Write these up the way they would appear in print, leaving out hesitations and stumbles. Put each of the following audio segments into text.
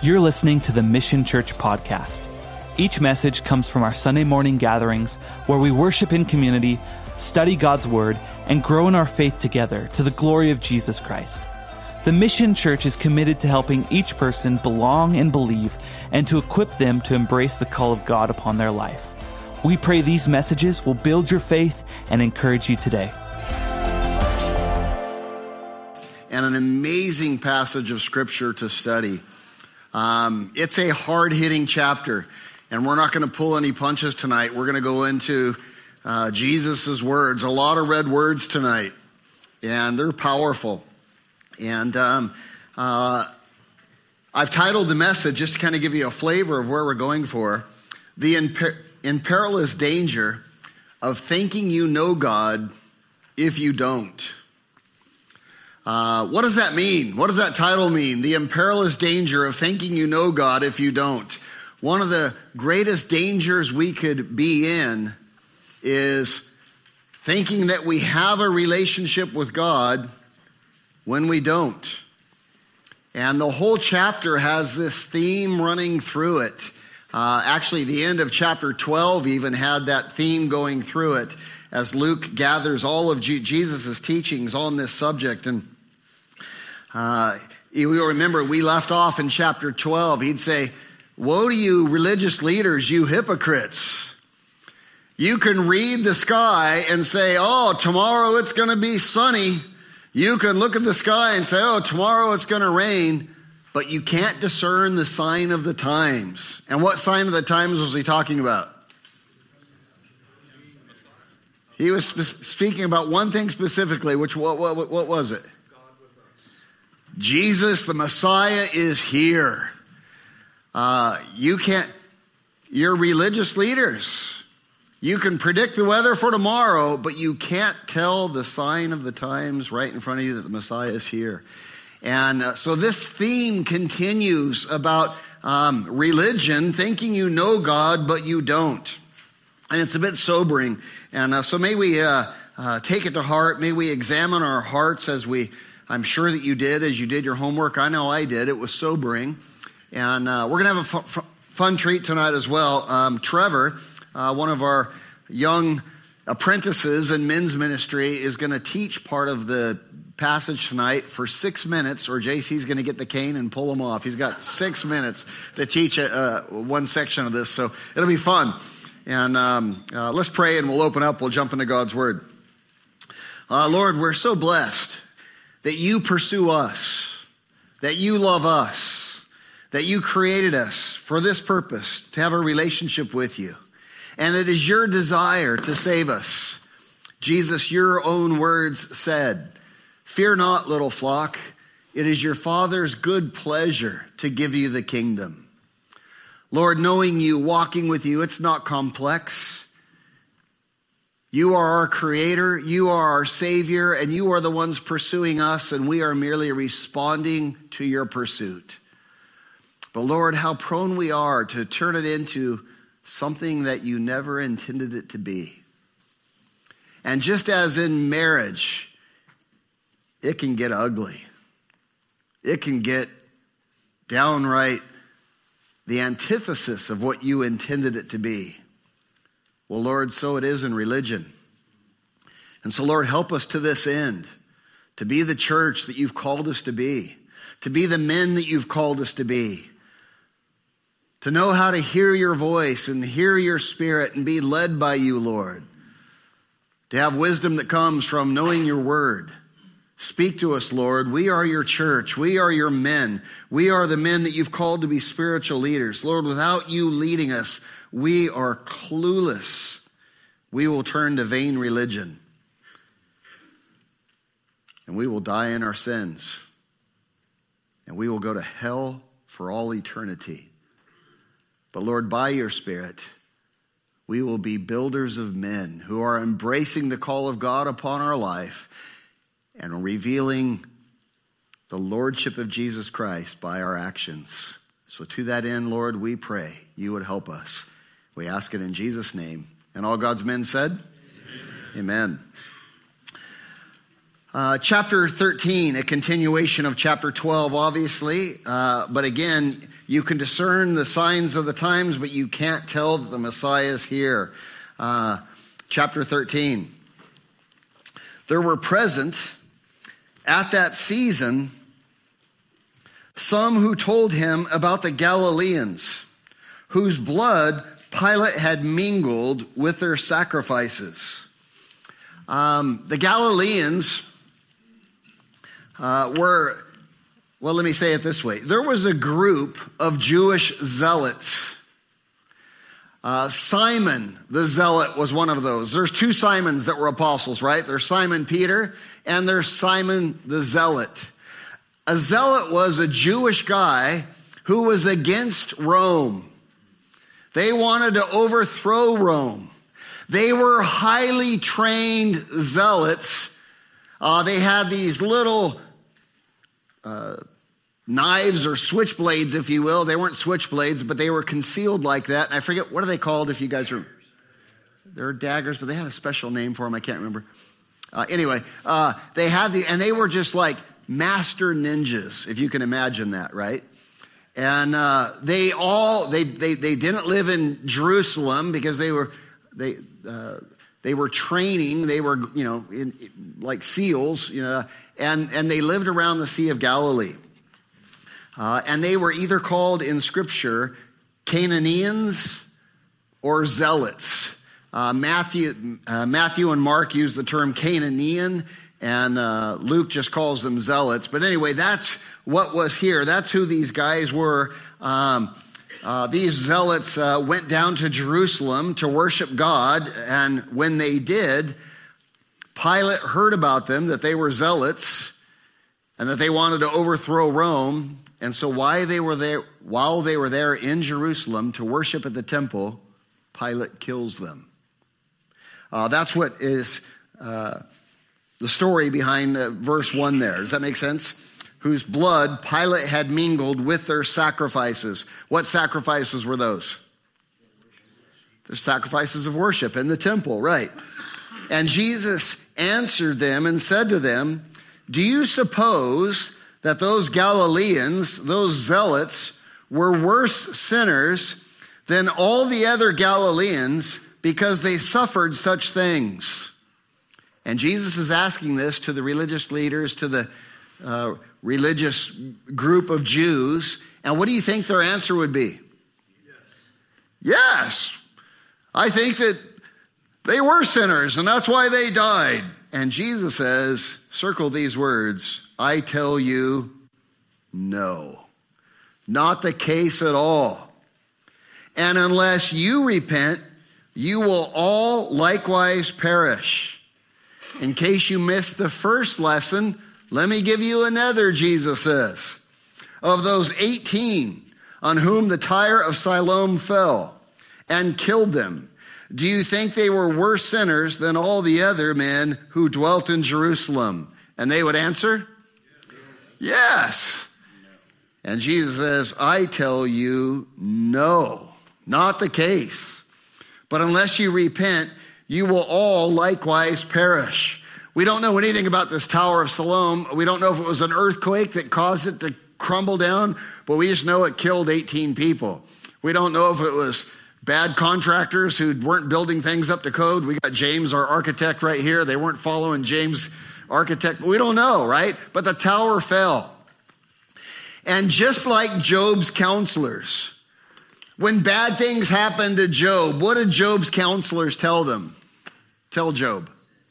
You're listening to the Mission Church podcast. Each message comes from our Sunday morning gatherings where we worship in community, study God's Word, and grow in our faith together to the glory of Jesus Christ. The Mission Church is committed to helping each person belong and believe, and to equip them to embrace the call of God upon their life. We pray these messages will build your faith and encourage you today. And an amazing passage of Scripture to study. It's a hard-hitting chapter, and we're not going to pull any punches tonight. We're going to go into Jesus' words, a lot of red words tonight, and they're powerful. And I've titled the message, just to kind of give you a flavor of where we're going for, The Imperilous Danger of Thinking You Know God If You Don't. What does that mean? What does that title mean? The imperilous danger of thinking you know God if you don't. One of the greatest dangers we could be in is thinking that we have a relationship with God when we don't. And the whole chapter has this theme running through it. Actually, the end of chapter 12 even had that theme going through it as Luke gathers all of Jesus' teachings on this subject. And you'll remember we left off in chapter 12. He'd say, "Woe to you religious leaders, you hypocrites. You can read the sky and say, oh, tomorrow it's going to be sunny. You can look at the sky and say, oh, tomorrow it's going to rain. But you can't discern the sign of the times." And what sign of the times was he talking about? He was speaking about one thing specifically, which what was it? Jesus, the Messiah, is here. You're religious leaders. You can predict the weather for tomorrow, but you can't tell the sign of the times right in front of you that the Messiah is here. And so this theme continues about religion, thinking you know God, but you don't. And it's a bit sobering. And so may we take it to heart. May we examine our hearts I'm sure that you did as you did your homework. I know I did. It was sobering. And we're going to have a fun treat tonight as well. Trevor, one of our young apprentices in men's ministry, is going to teach part of the passage tonight for 6 minutes, or JC's going to get the cane and pull him off. He's got 6 minutes to teach one section of this, so it'll be fun. And let's pray and we'll open up. We'll jump into God's Word. Lord, we're so blessed that you pursue us, that you love us, that you created us for this purpose, to have a relationship with you. And it is your desire to save us. Jesus, your own words said, "Fear not, little flock. It is your Father's good pleasure to give you the kingdom." Lord, knowing you, walking with you, it's not complex. You are our creator, you are our savior, and you are the ones pursuing us, and we are merely responding to your pursuit. But Lord, how prone we are to turn it into something that you never intended it to be. And just as in marriage, it can get ugly. It can get downright the antithesis of what you intended it to be. Well, Lord, so it is in religion. And so, Lord, help us to this end, to be the church that you've called us to be the men that you've called us to be, to know how to hear your voice and hear your Spirit and be led by you, Lord, to have wisdom that comes from knowing your word. Speak to us, Lord. We are your church. We are your men. We are the men that you've called to be spiritual leaders. Lord, without you leading us, we are clueless. We will turn to vain religion. And we will die in our sins. And we will go to hell for all eternity. But Lord, by your Spirit, we will be builders of men who are embracing the call of God upon our life and revealing the lordship of Jesus Christ by our actions. So to that end, Lord, we pray you would help us. We ask it in Jesus' name. And all God's men said, Amen. Chapter 13, a continuation of chapter 12, obviously. But again, You can discern the signs of the times, but you can't tell that the Messiah is here. Chapter 13. There were present at that season some who told him about the Galileans, whose blood Pilate had mingled with their sacrifices. The Galileans were, well, let me say it this way. There was a group of Jewish zealots. Simon the Zealot was one of those. There's two Simons that were apostles, right? There's Simon Peter and there's Simon the Zealot. A zealot was a Jewish guy who was against Rome. They wanted to overthrow Rome. They were highly trained zealots. They had these little knives or switchblades, if you will. They weren't switchblades, but they were concealed like that. And I forget, what are they called if you guys remember? They're daggers, but they had a special name for them. I can't remember. They had and they were just like master ninjas, if you can imagine that, right? And they didn't live in Jerusalem because they were training. They were, like SEALs, and they lived around the Sea of Galilee. And they were either called in Scripture Canaanians or Zealots. Matthew and Mark use the term Canaanean, and Luke just calls them Zealots. But anyway, that's what was here. That's who these guys were. These zealots went down to Jerusalem to worship God, and when they did, Pilate heard about them, that they were zealots, and that they wanted to overthrow Rome. And so while they were there in Jerusalem to worship at the temple, Pilate kills them. That's what is the story behind verse 1 there. Does that make sense? Whose blood Pilate had mingled with their sacrifices. What sacrifices were those? The sacrifices of worship in the temple, right? And Jesus answered them and said to them, "Do you suppose that those Galileans, those zealots, were worse sinners than all the other Galileans because they suffered such things?" And Jesus is asking this to the religious leaders, to the religious group of Jews. And what do you think their answer would be? Yes. I think that they were sinners and that's why they died. And Jesus says, circle these words, "I tell you, no. Not the case at all. And unless you repent, you will all likewise perish." In case you missed the first lesson, let me give you another, Jesus says. Of those 18 on whom the Tyre of Siloam fell and killed them, do you think they were worse sinners than all the other men who dwelt in Jerusalem? And they would answer, yes. And Jesus says, "I tell you, no, not the case. But unless you repent, you will all likewise perish." We don't know anything about this Tower of Siloam. We don't know if it was an earthquake that caused it to crumble down, but we just know it killed 18 people. We don't know if it was bad contractors who weren't building things up to code. We got James, our architect, right here. They weren't following James' architect. We don't know, right? But the tower fell. And just like Job's counselors, when bad things happened to Job, what did Job's counselors tell them? Tell Job,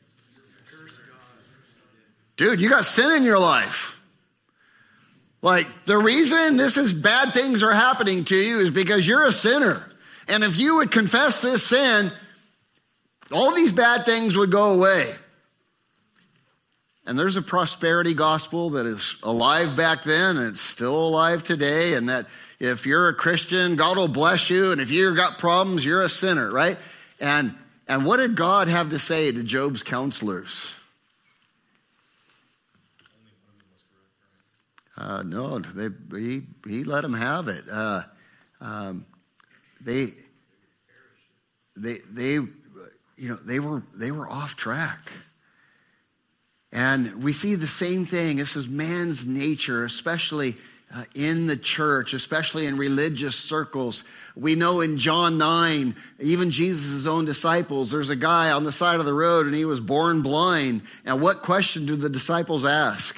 dude, you got sin in your life. Like, the reason bad things are happening to you is because you're a sinner. And if you would confess this sin, all these bad things would go away. And there's a prosperity gospel that is alive back then and it's still alive today. And that if you're a Christian, God will bless you. And if you've got problems, you're a sinner, right? And what did God have to say to Job's counselors? No, he let them have it. They were off track. And we see the same thing. This is man's nature, especially in the church, especially in religious circles. We know in John 9, even Jesus' own disciples, there's a guy on the side of the road and he was born blind. And what question do the disciples ask?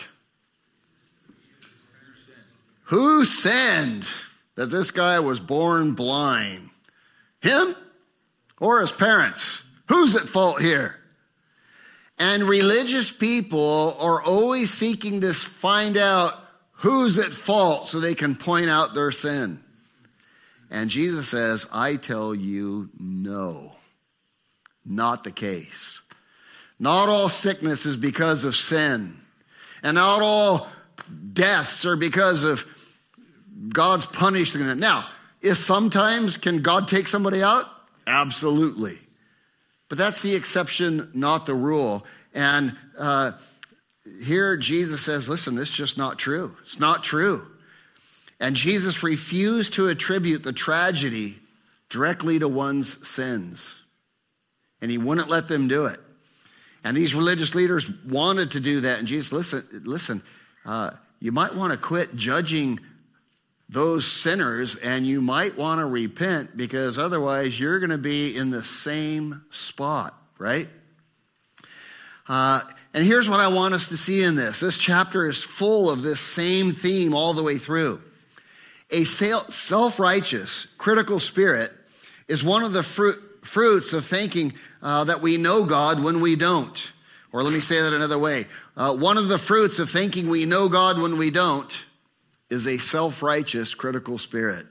Who sinned that this guy was born blind? Him or his parents? Who's at fault here? And religious people are always seeking to find out who's at fault so they can point out their sin. And Jesus says, I tell you, no, not the case. Not all sickness is because of sin. And not all deaths are because of God's punishing them. Now, can God take somebody out? Absolutely. But that's the exception, not the rule. And here Jesus says, listen, this is just not true. It's not true. And Jesus refused to attribute the tragedy directly to one's sins. And he wouldn't let them do it. And these religious leaders wanted to do that. And Jesus, listen, you might want to quit judging those sinners, and you might want to repent, because otherwise you're going to be in the same spot, right? And here's what I want us to see in this. This chapter is full of this same theme all the way through. A self-righteous, critical spirit is one of the fruits of thinking that we know God when we don't. Or let me say that another way. One of the fruits of thinking we know God when we don't is a self-righteous, critical spirit.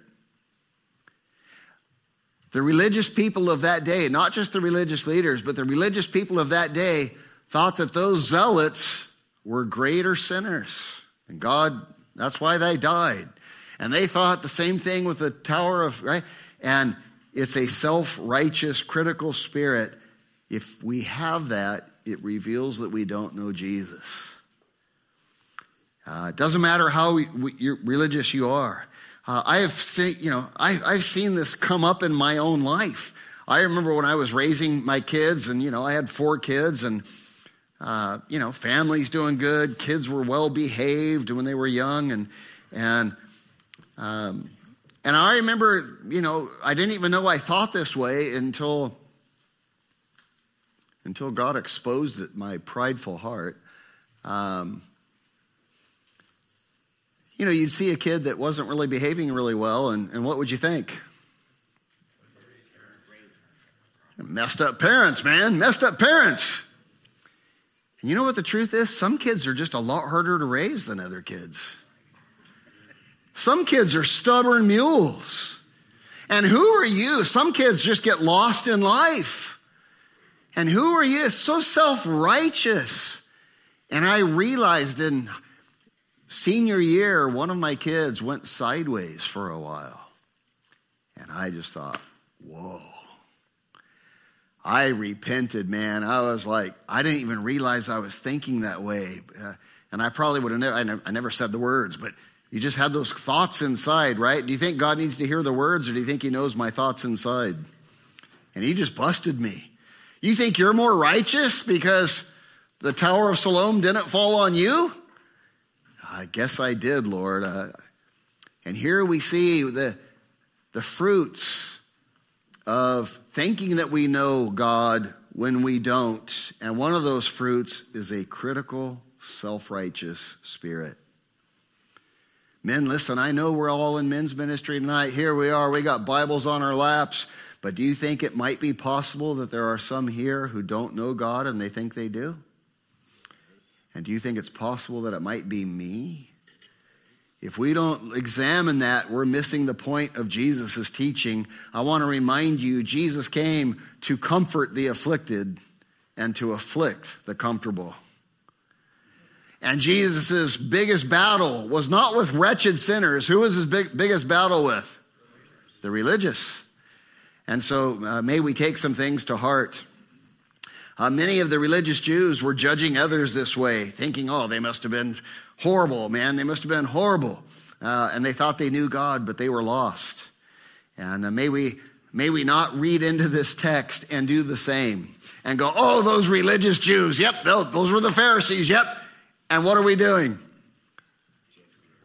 The religious people of that day, not just the religious leaders, but the religious people of that day thought that those zealots were greater sinners. And God, that's why they died. And they thought the same thing with the Tower of, right? And it's a self-righteous, critical spirit. If we have that, it reveals that we don't know Jesus. It doesn't matter how religious you are. I've seen this come up in my own life. I remember when I was raising my kids, and I had 4 kids, and family's doing good. Kids were well behaved when they were young, and I remember, I didn't even know I thought this way until God exposed it, my prideful heart. You'd see a kid that wasn't really behaving really well, and what would you think? Messed up parents, man. Messed up parents. And you know what the truth is? Some kids are just a lot harder to raise than other kids. Some kids are stubborn mules. And who are you? Some kids just get lost in life. And who are you? It's so self-righteous. And I realized in senior year, one of my kids went sideways for a while. And I just thought, whoa. I repented, man. I was like, I didn't even realize I was thinking that way. And I probably would have I never said the words, but you just had those thoughts inside, right? Do you think God needs to hear the words, or do you think he knows my thoughts inside? And he just busted me. You think you're more righteous because the Tower of Siloam didn't fall on you? I guess I did, Lord. And here we see the fruits of thinking that we know God when we don't. And one of those fruits is a critical, self-righteous spirit. Men, listen, I know we're all in men's ministry tonight. Here we are. We got Bibles on our laps. But do you think it might be possible that there are some here who don't know God and they think they do? And do you think it's possible that it might be me? If we don't examine that, we're missing the point of Jesus' teaching. I want to remind you, Jesus came to comfort the afflicted and to afflict the comfortable. And Jesus' biggest battle was not with wretched sinners. Who was his biggest battle with? The religious. And so may we take some things to heart. Many of the religious Jews were judging others this way, thinking, oh, they must have been horrible, man. They must have been horrible. And they thought they knew God, but they were lost. And may we not read into this text and do the same and go, oh, those religious Jews. Yep, those were the Pharisees. Yep. And what are we doing?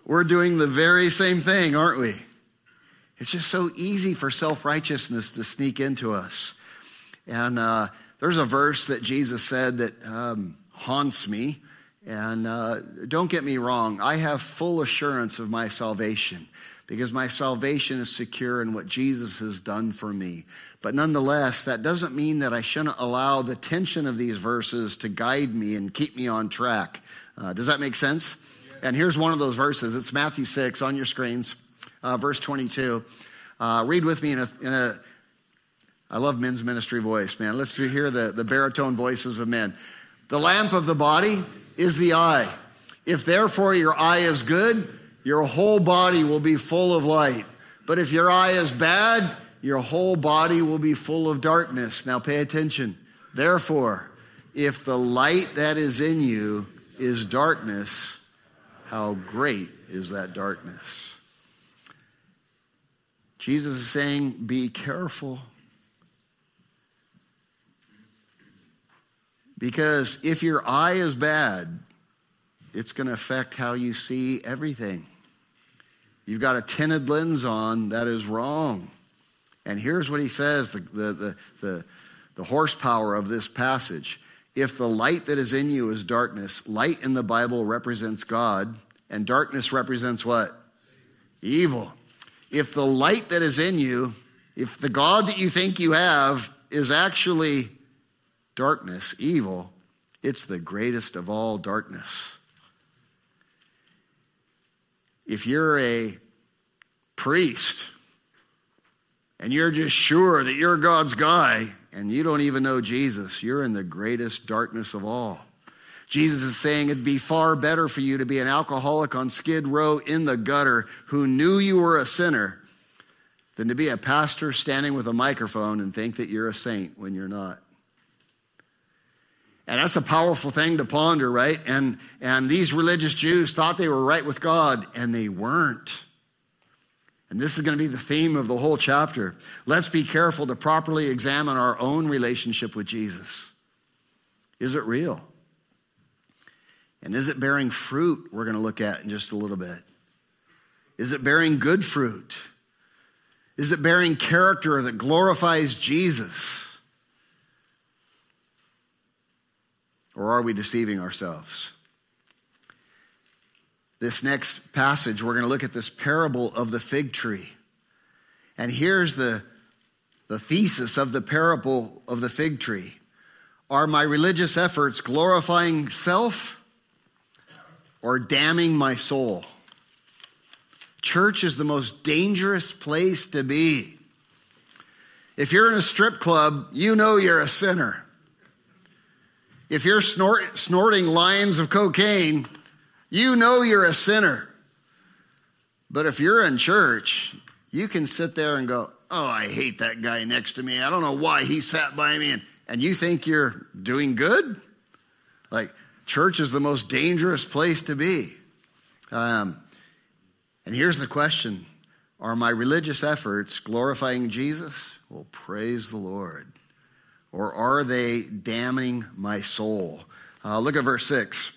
we're doing the very same thing, aren't we? It's just so easy for self-righteousness to sneak into us. And there's a verse that Jesus said that haunts me. And don't get me wrong, I have full assurance of my salvation because my salvation is secure in what Jesus has done for me. But nonetheless, that doesn't mean that I shouldn't allow the tension of these verses to guide me and keep me on track. Does that make sense? And here's one of those verses. It's Matthew 6 on your screens, verse 22. Read with me in a I love men's ministry voice, man. Let's hear the baritone voices of men. The lamp of the body is the eye. If therefore your eye is good, your whole body will be full of light. But if your eye is bad, your whole body will be full of darkness. Now pay attention. Therefore, if the light that is in you is darkness, how great is that darkness? Jesus is saying, be careful. Because if your eye is bad, it's going to affect how you see everything. You've got a tinted lens on, that is wrong. And here's what he says, the horsepower of this passage. If the light that is in you is darkness, light in the Bible represents God, and darkness represents what? Evil. If the light that is in you, if the God that you think you have is actually darkness, evil, it's the greatest of all darkness. If you're a priest and you're just sure that you're God's guy and you don't even know Jesus, you're in the greatest darkness of all. Jesus is saying it'd be far better for you to be an alcoholic on Skid Row in the gutter who knew you were a sinner than to be a pastor standing with a microphone and think that you're a saint when you're not. And that's a powerful thing to ponder, right? And these religious Jews thought they were right with God, and they weren't. And this is going to be the theme of the whole chapter. Let's be careful to properly examine our own relationship with Jesus. Is it real? And is it bearing fruit? We're going to look at in just a little bit. Is it bearing good fruit? Is it bearing character that glorifies Jesus? Or are we deceiving ourselves? This next passage, we're going to look at this parable of the fig tree. And here's the thesis of the parable of the fig tree. Are my religious efforts glorifying self or damning my soul? Church is the most dangerous place to be. If you're in a strip club, you know you're a sinner. If you're snorting lines of cocaine, you know you're a sinner. But if you're in church, you can sit there and go, oh, I hate that guy next to me. I don't know why he sat by me. And you think you're doing good? Like, church is the most dangerous place to be. And here's the question. Are my religious efforts glorifying Jesus? Well, praise the Lord. Or are they damning my soul? Look at verse 6.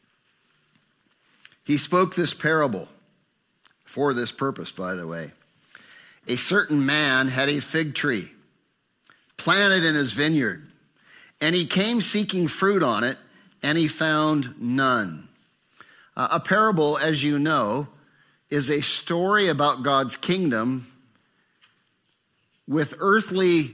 He spoke this parable for this purpose, by the way. A certain man had a fig tree planted in his vineyard, and he came seeking fruit on it, and he found none. A parable, as you know, is a story about God's kingdom with earthly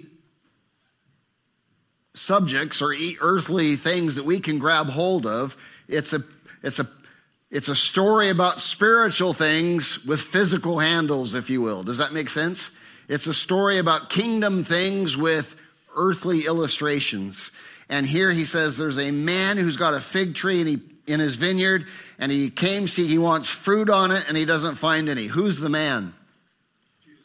subjects or earthly things that we can grab hold of. It's a story about spiritual things with physical handles, if you will. Does that make sense? It's a story about kingdom things with earthly illustrations. And here he says there's a man who's got a fig tree in his vineyard, and he came, see, he wants fruit on it, and he doesn't find any. Who's the man? Jesus.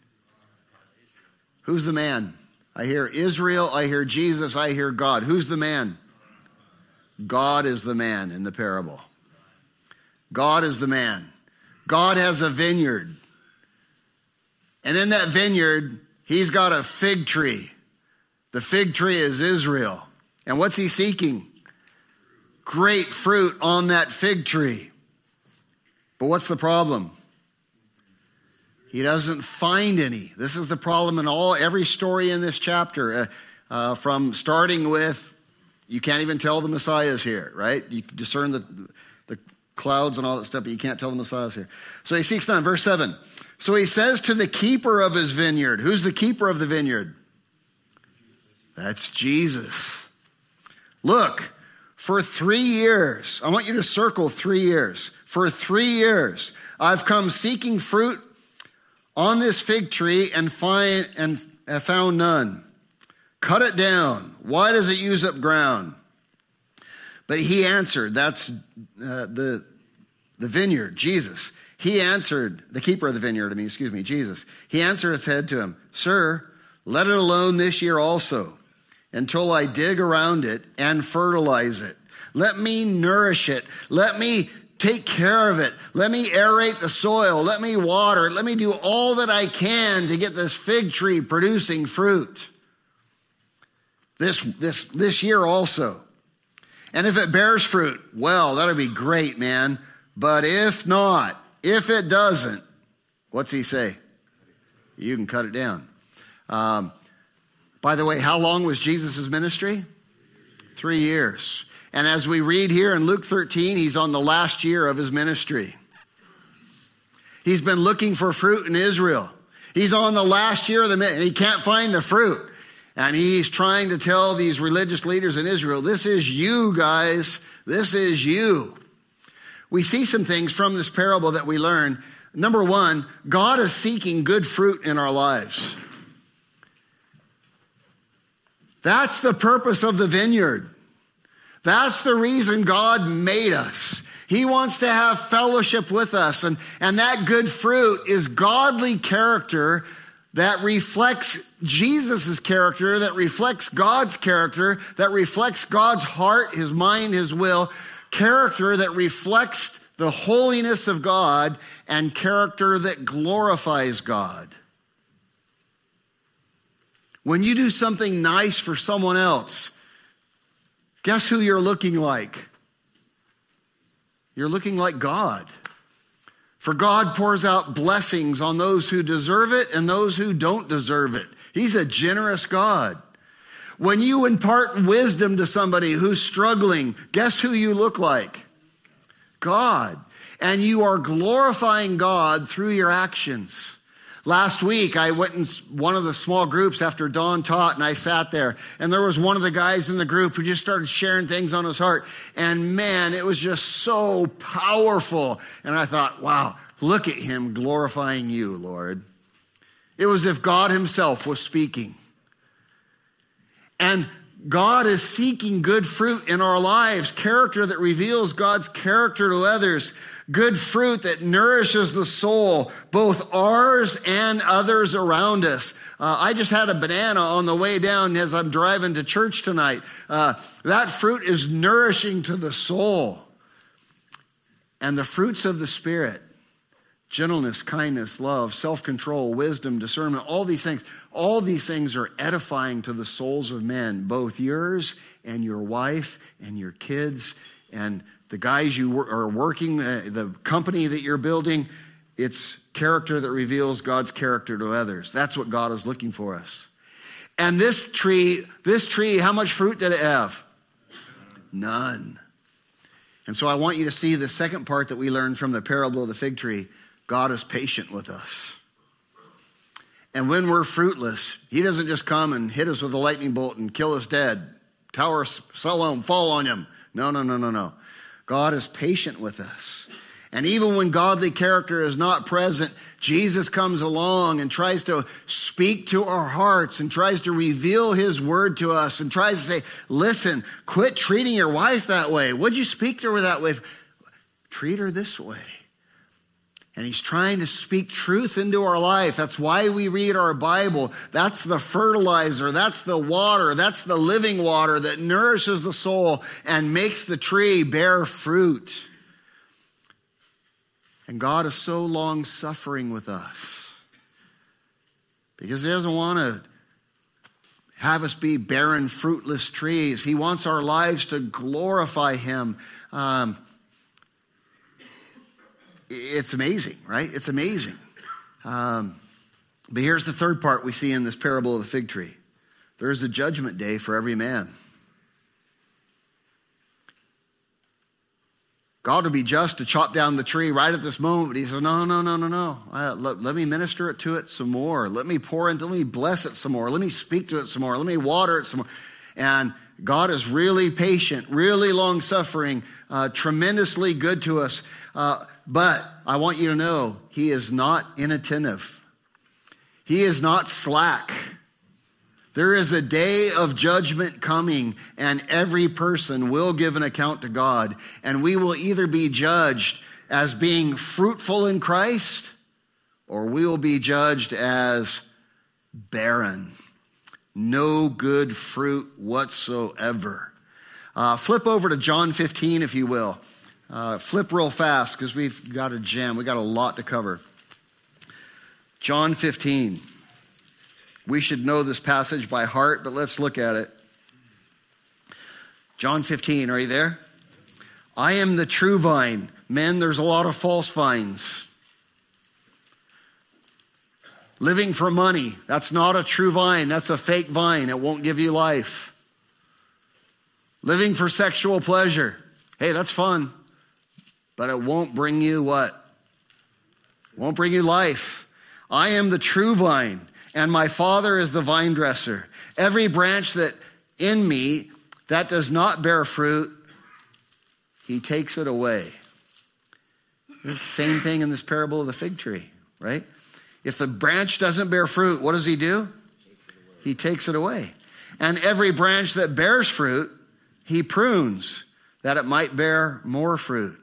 Who's the man? I hear Israel, I hear Jesus, I hear God. Who's the man? God is the man in the parable. God is the man. God has a vineyard. And in that vineyard, he's got a fig tree. The fig tree is Israel. And what's he seeking? Great fruit on that fig tree. But what's the problem? He doesn't find any. This is the problem in every story in this chapter, from starting with, you can't even tell the Messiah's here, right? You can discern the clouds and all that stuff, but you can't tell the Messiah's here. So he seeks none. Verse 7. So he says to the keeper of his vineyard. Who's the keeper of the vineyard? That's Jesus. Look, for 3 years, I want you to circle 3 years. For 3 years, I've come seeking fruit on this fig tree and have found none. Cut it down. Why does it use up ground? But he answered, that's the vineyard, Jesus. He answered, the keeper of the vineyard, Jesus. He answered and said to him, Sir, let it alone this year also, until I dig around it and fertilize it. Let me nourish it. Let me take care of it. Let me aerate the soil. Let me water it. Let me do all that I can to get this fig tree producing fruit. This year also. And if it bears fruit, well, that'll be great, man. But if not, if it doesn't, what's he say? You can cut it down. By the way, how long was Jesus' ministry? 3 years. And as we read here in Luke 13, he's on the last year of his ministry. He's been looking for fruit in Israel. He's on the last year of the ministry, and he can't find the fruit. And he's trying to tell these religious leaders in Israel, this is you guys, this is you. We see some things from this parable that we learn. Number one, God is seeking good fruit in our lives. That's the purpose of the vineyard. That's the reason God made us. He wants to have fellowship with us. And that good fruit is godly character that reflects Jesus' character, that reflects God's character, that reflects God's heart, his mind, his will, character that reflects the holiness of God, and character that glorifies God. When you do something nice for someone else, guess who you're looking like? You're looking like God. For God pours out blessings on those who deserve it and those who don't deserve it. He's a generous God. When you impart wisdom to somebody who's struggling, guess who you look like? God. And you are glorifying God through your actions. Last week, I went in one of the small groups after Don taught, and I sat there. And there was one of the guys in the group who just started sharing things on his heart. And man, it was just so powerful. And I thought, wow, look at him glorifying you, Lord. It was as if God himself was speaking. And God is seeking good fruit in our lives, character that reveals God's character to others. Good fruit that nourishes the soul, both ours and others around us. I just had a banana on the way down as I'm driving to church tonight. That fruit is nourishing to the soul. And the fruits of the Spirit, gentleness, kindness, love, self-control, wisdom, discernment, all these things are edifying to the souls of men, both yours and your wife and your kids and the guys you are working, the company that you're building. It's character that reveals God's character to others. That's what God is looking for us. And this tree, how much fruit did it have? None. And so I want you to see the second part that we learned from the parable of the fig tree. God is patient with us. And when we're fruitless, he doesn't just come and hit us with a lightning bolt and kill us dead. Tower, Siloam, fall on him. No. God is patient with us. And even when godly character is not present, Jesus comes along and tries to speak to our hearts and tries to reveal his word to us and tries to say, listen, quit treating your wife that way. Would you speak to her that way? Treat her this way. And he's trying to speak truth into our life. That's why we read our Bible. That's the fertilizer. That's the water. That's the living water that nourishes the soul and makes the tree bear fruit. And God is so long-suffering with us because he doesn't want to have us be barren, fruitless trees. He wants our lives to glorify him. it's amazing, right? It's amazing. But here's the third part we see in this parable of the fig tree. There is a judgment day for every man. God will be just to chop down the tree right at this moment. But he says, no. Let me minister to it some more. Let me let me bless it some more. Let me speak to it some more. Let me water it some more. And God is really patient, really long-suffering, tremendously good to us. But I want you to know, he is not inattentive. He is not slack. There is a day of judgment coming, and every person will give an account to God. And we will either be judged as being fruitful in Christ, or we will be judged as barren. No good fruit whatsoever. Flip over to John 15, if you will. Flip real fast, because we've got a jam. We've got a lot to cover. John 15. We should know this passage by heart, but let's look at it. John 15, are you there? I am the true vine. Men, there's a lot of false vines. Living for money, that's not a true vine. That's a fake vine. It won't give you life. Living for sexual pleasure. Hey, that's fun. But it won't bring you what? Won't bring you life. I am the true vine, and my Father is the vine dresser. Every branch that in me that does not bear fruit, he takes it away. It's the same thing in this parable of the fig tree, right? If the branch doesn't bear fruit, what does he do? He takes it away. And every branch that bears fruit, he prunes, that it might bear more fruit.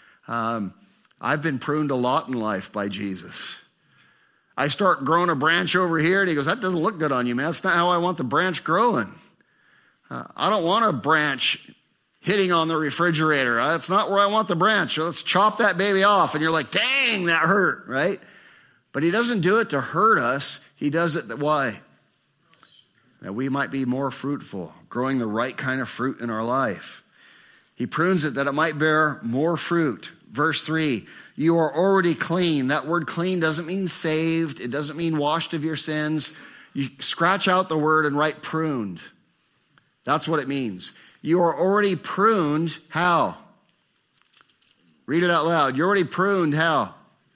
I've been pruned a lot in life by Jesus. I start growing a branch over here, and he goes, that doesn't look good on you, man. That's not how I want the branch growing. I don't want a branch hitting on the refrigerator. That's not where I want the branch. So let's chop that baby off. And you're like, dang, that hurt, right? But he doesn't do it to hurt us. He does it why? That we might be more fruitful, growing the right kind of fruit in our life. He prunes it that it might bear more fruit. Verse 3, you are already clean. That word clean doesn't mean saved. It doesn't mean washed of your sins. You scratch out the word and write pruned. That's what it means. You are already pruned. How? Read it out loud. You're already pruned. How?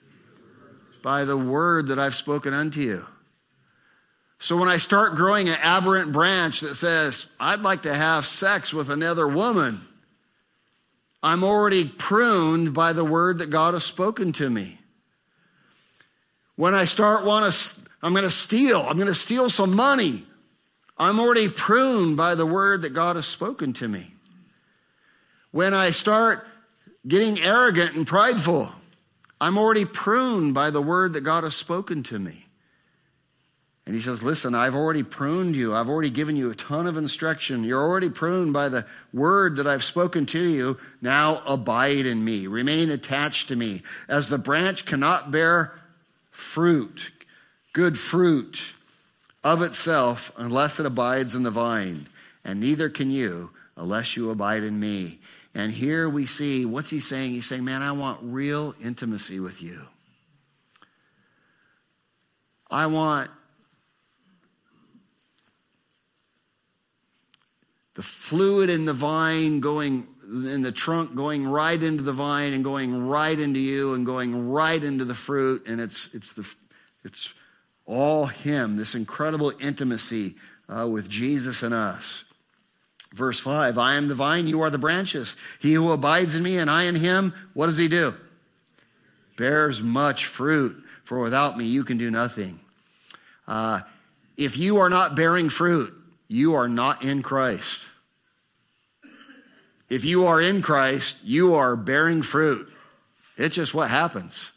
By the word that I've spoken unto you. So when I start growing an aberrant branch that says, I'd like to have sex with another woman, I'm already pruned by the word that God has spoken to me. When I start I'm going to steal some money. I'm already pruned by the word that God has spoken to me. When I start getting arrogant and prideful, I'm already pruned by the word that God has spoken to me. And he says, listen, I've already pruned you. I've already given you a ton of instruction. You're already pruned by the word that I've spoken to you. Now abide in me. Remain attached to me. As the branch cannot bear fruit, good fruit of itself, unless it abides in the vine. And neither can you unless you abide in me. And here we see, what's he saying? He's saying, man, I want real intimacy with you. I want the fluid in the vine going, in the trunk going right into the vine and going right into you and going right into the fruit. And it's all him, this incredible intimacy with Jesus and us. Verse 5, I am the vine, you are the branches. He who abides in me and I in him, what does he do? Bears much fruit, for without me you can do nothing. If you are not bearing fruit, you are not in Christ. If you are in Christ, you are bearing fruit. It's just what happens.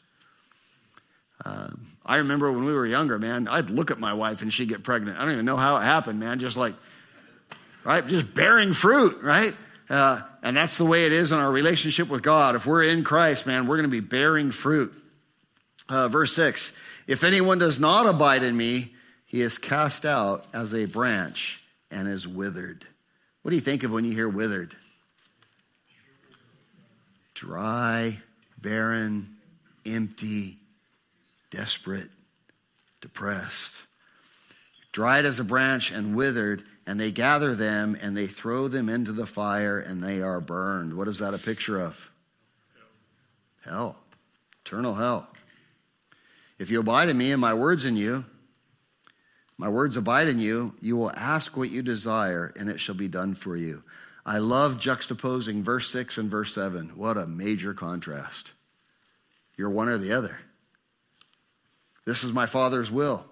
I remember when we were younger, man, I'd look at my wife and she'd get pregnant. I don't even know how it happened, man. Just like, right? Just bearing fruit, right? And that's the way it is in our relationship with God. If we're in Christ, man, we're going to be bearing fruit. Verse 6, if anyone does not abide in me, he is cast out as a branch and is withered. What do you think of when you hear withered? Dry, barren, empty, desperate, depressed. Dried as a branch and withered, and they gather them and they throw them into the fire and they are burned. What is that a picture of? Hell. Eternal hell. If you abide in me and my words in you, my words abide in you, you will ask what you desire and it shall be done for you. I love juxtaposing verse 6 and verse 7. What a major contrast. You're one or the other. This is my Father's will.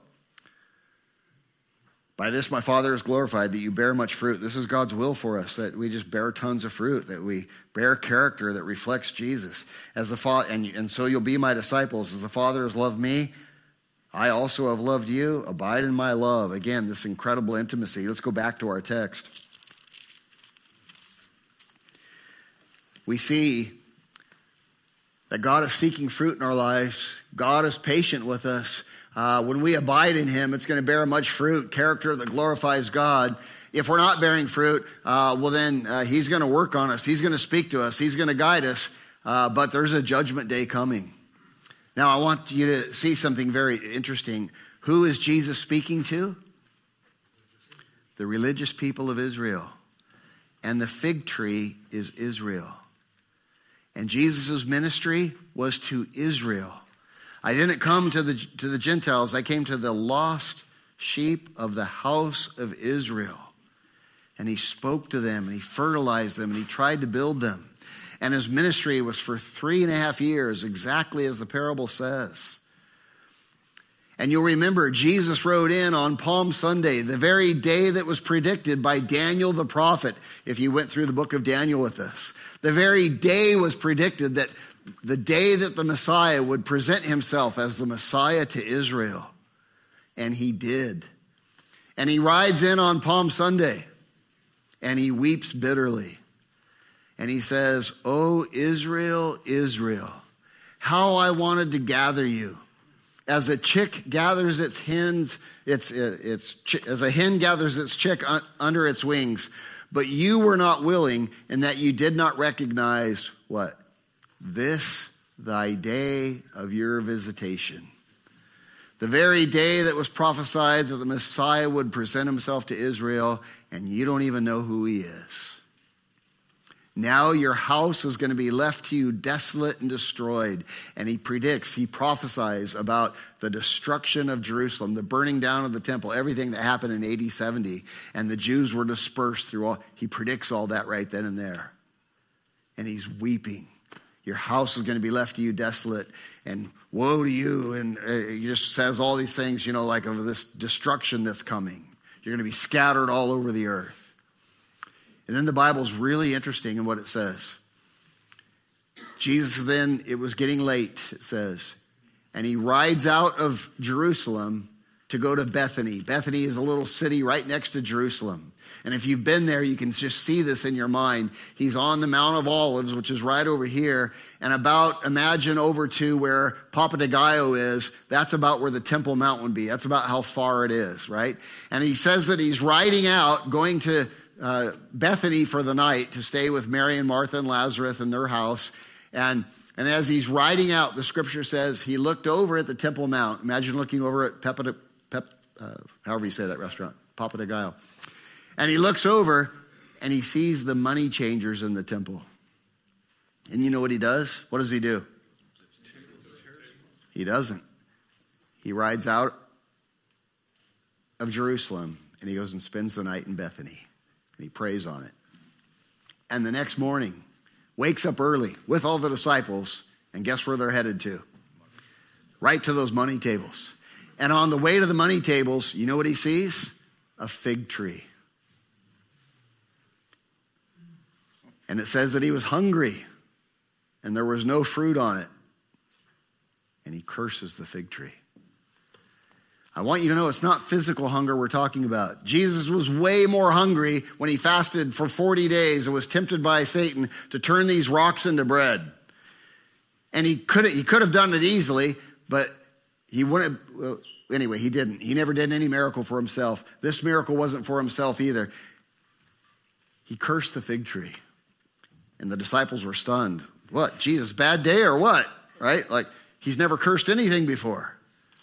By this my Father is glorified, that you bear much fruit. This is God's will for us, that we just bear tons of fruit, that we bear character that reflects Jesus. As the Father, and so you'll be my disciples. As the Father has loved me, I also have loved you. Abide in my love. Again, this incredible intimacy. Let's go back to our text. We see that God is seeking fruit in our lives. God is patient with us. When we abide in him, it's going to bear much fruit, character that glorifies God. If we're not bearing fruit, well then he's going to work on us. He's going to speak to us. He's going to guide us. But there's a judgment day coming. Now, I want you to see something very interesting. Who is Jesus speaking to? The religious people of Israel. And the fig tree is Israel. And Jesus' ministry was to Israel. I didn't come to the Gentiles. I came to the lost sheep of the house of Israel. And he spoke to them, and he fertilized them, and he tried to build them. And his ministry was for 3.5 years, exactly as the parable says. And you'll remember Jesus rode in on Palm Sunday, the very day that was predicted by Daniel the prophet, if you went through the book of Daniel with us. The very day was predicted that the day that the Messiah would present himself as the Messiah to Israel. And he did. And he rides in on Palm Sunday. And he weeps bitterly. And he says, "Oh, Israel, Israel, how I wanted to gather you. As a chick gathers its hens, as a hen gathers its chick under its wings. But you were not willing, in that you did not recognize," what? "This thy day of your visitation." The very day that was prophesied that the Messiah would present himself to Israel, and you don't even know who he is. Now your house is going to be left to you desolate and destroyed. And he prophesies about the destruction of Jerusalem, the burning down of the temple, everything that happened in AD 70. And the Jews were dispersed through all. He predicts all that right then and there. And he's weeping. Your house is going to be left to you desolate, and woe to you. And he just says all these things, like of this destruction that's coming. You're going to be scattered all over the earth. And then the Bible's really interesting in what it says. Jesus then, it was getting late, it says, and he rides out of Jerusalem to go to Bethany. Bethany is a little city right next to Jerusalem. And if you've been there, you can just see this in your mind. He's on the Mount of Olives, which is right over here, and imagine over to where Papa de Gallo is. That's about where the Temple Mount would be. That's about how far it is, right? And he says that he's riding out, going to Bethany for the night to stay with Mary and Martha and Lazarus in their house. And as he's riding out, the scripture says he looked over at the Temple Mount. Imagine looking over at however you say that restaurant, Papa de Gallo. And he looks over and he sees the money changers in the temple. And you know what he does? What does he do? He doesn't. He rides out of Jerusalem and he goes and spends the night in Bethany. And he prays on it. And the next morning, wakes up early with all the disciples, and guess where they're headed to? Right to those money tables. And on the way to the money tables, you know what he sees? A fig tree. And it says that he was hungry, and there was no fruit on it. And he curses the fig tree. I want you to know it's not physical hunger we're talking about. Jesus was way more hungry when he fasted for 40 days and was tempted by Satan to turn these rocks into bread. And he could have done it easily, but he wouldn't. Anyway, he didn't. He never did any miracle for himself. This miracle wasn't for himself either. He cursed the fig tree. And the disciples were stunned. What, Jesus, bad day or what? Right? Like, He's never cursed anything before.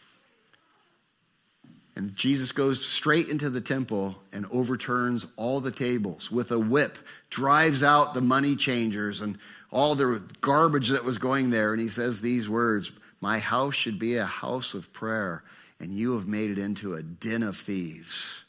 And Jesus goes straight into the temple and overturns all the tables with a whip, drives out the money changers and all the garbage that was going there. And he says these words, "My house should be a house of prayer, and you have made it into a den of thieves."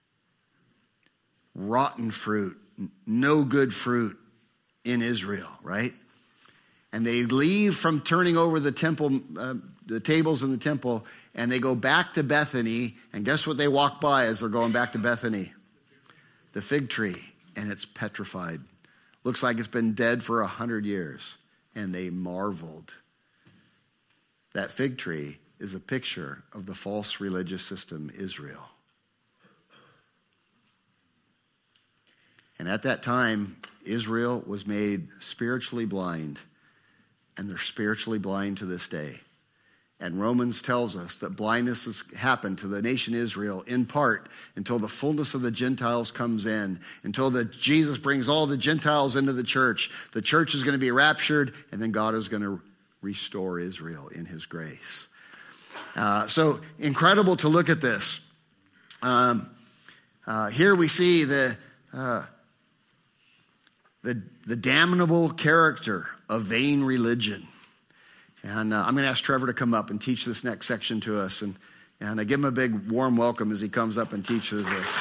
Rotten fruit, no good fruit in Israel, right? And they leave from turning over the temple, the tables in the temple, and they go back to Bethany. And guess what they walk by as they're going back to Bethany? The fig tree, and it's petrified. Looks like it's been dead for 100 years. And they marveled. That fig tree is a picture of the false religious system, Israel. And at that time, Israel was made spiritually blind, and they're spiritually blind to this day. And Romans tells us that blindness has happened to the nation Israel in part until the fullness of the Gentiles comes in, until Jesus brings all the Gentiles into the church. The church is going to be raptured, and then God is going to restore Israel in his grace. So incredible to look at this. Here we see the damnable character of vain religion. And I'm going to ask Trevor to come up and teach this next section to us. And I give him a big warm welcome as he comes up and teaches this.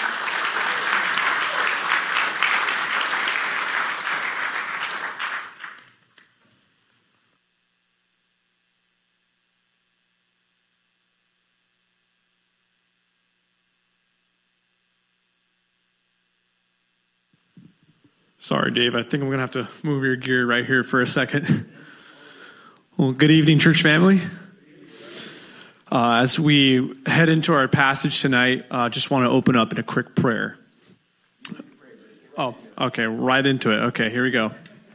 Sorry, Dave. I think I'm going to have to move your gear right here for a second. Well, good evening, church family. As we head into our passage tonight, I just want to open up in a quick prayer. Oh, okay, right into it. Okay, here we go.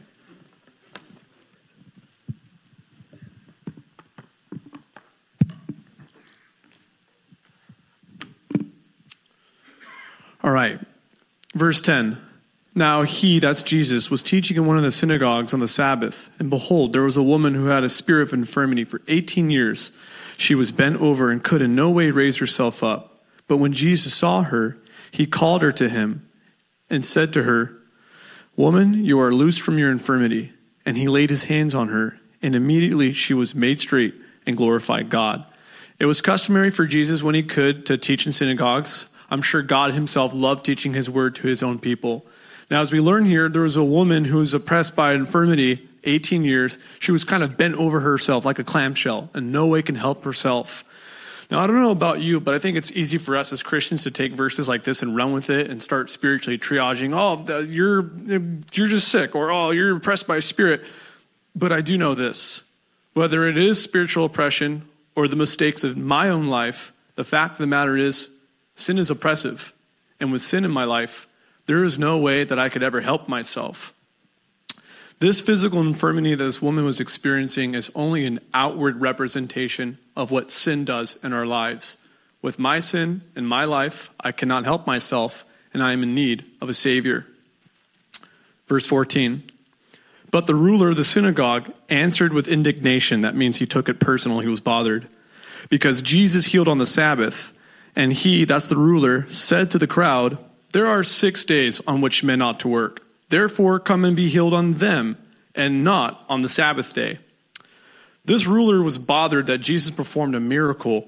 All right, verse 10. Now he, that's Jesus, was teaching in one of the synagogues on the Sabbath. And behold, there was a woman who had a spirit of infirmity for 18 years. She was bent over and could in no way raise herself up. But when Jesus saw her, he called her to him and said to her, "Woman, you are loosed from your infirmity." And he laid his hands on her, and immediately she was made straight and glorified God. It was customary for Jesus when he could to teach in synagogues. I'm sure God himself loved teaching his word to his own people. Now, as we learn here, there was a woman who was oppressed by infirmity, 18 years. She was kind of bent over herself like a clamshell and no way can help herself. Now, I don't know about you, but I think it's easy for us as Christians to take verses like this and run with it and start spiritually triaging. Oh, you're just sick, or oh, you're oppressed by a spirit. But I do know this. Whether it is spiritual oppression or the mistakes of my own life, the fact of the matter is sin is oppressive. And with sin in my life, there is no way that I could ever help myself. This physical infirmity that this woman was experiencing is only an outward representation of what sin does in our lives. With my sin in my life, I cannot help myself, and I am in need of a Savior. Verse 14. But the ruler of the synagogue answered with indignation. That means he took it personal. He was bothered. Because Jesus healed on the Sabbath, and he, that's the ruler, said to the crowd, "There are 6 days on which men ought to work. Therefore, come and be healed on them, and not on the Sabbath day." This ruler was bothered that Jesus performed a miracle.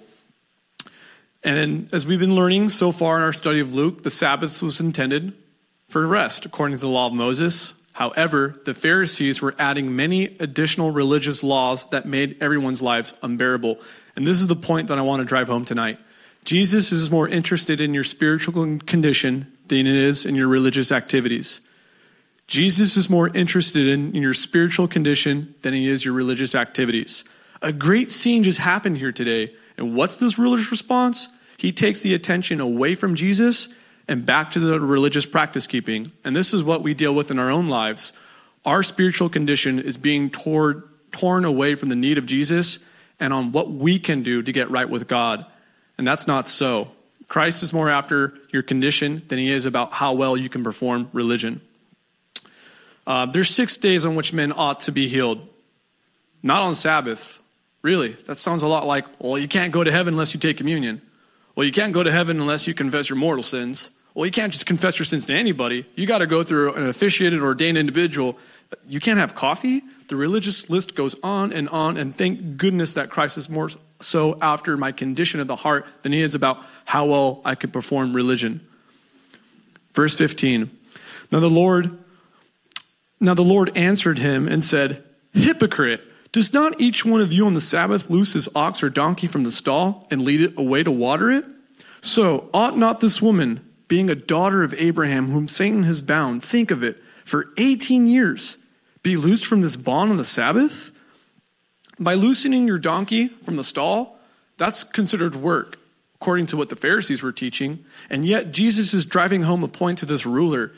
And as we've been learning so far in our study of Luke, the Sabbath was intended for rest, according to the law of Moses. However, the Pharisees were adding many additional religious laws that made everyone's lives unbearable. And this is the point that I want to drive home tonight. Jesus is more interested in your spiritual condition than it is in your religious activities. Jesus is more interested in your spiritual condition than he is your religious activities. A great scene just happened here today. And what's this ruler's response? He takes the attention away from Jesus and back to the religious practice keeping. And this is what we deal with in our own lives. Our spiritual condition is being torn away from the need of Jesus and on what we can do to get right with God. And that's not so. Christ is more after your condition than he is about how well you can perform religion. There's 6 days on which men ought to be healed. Not on Sabbath, Really? That sounds a lot like, well, you can't go to heaven unless you take communion. Well, you can't go to heaven unless you confess your mortal sins. Well, you can't just confess your sins to anybody. You got to go through an officiated, ordained individual. You can't have coffee. The religious list goes on, and thank goodness that Christ is more so after my condition of the heart than he is about how well I can perform religion. Verse 15. Now the Lord answered him and said, "Hypocrite, does not each one of you on the Sabbath loose his ox or donkey from the stall and lead it away to water it? So ought not this woman, being a daughter of Abraham, whom Satan has bound, think of it, for 18 years, be loosed from this bond on the Sabbath?" By loosening your donkey from the stall, that's considered work, according to what the Pharisees were teaching. And yet Jesus is driving home a point to this ruler.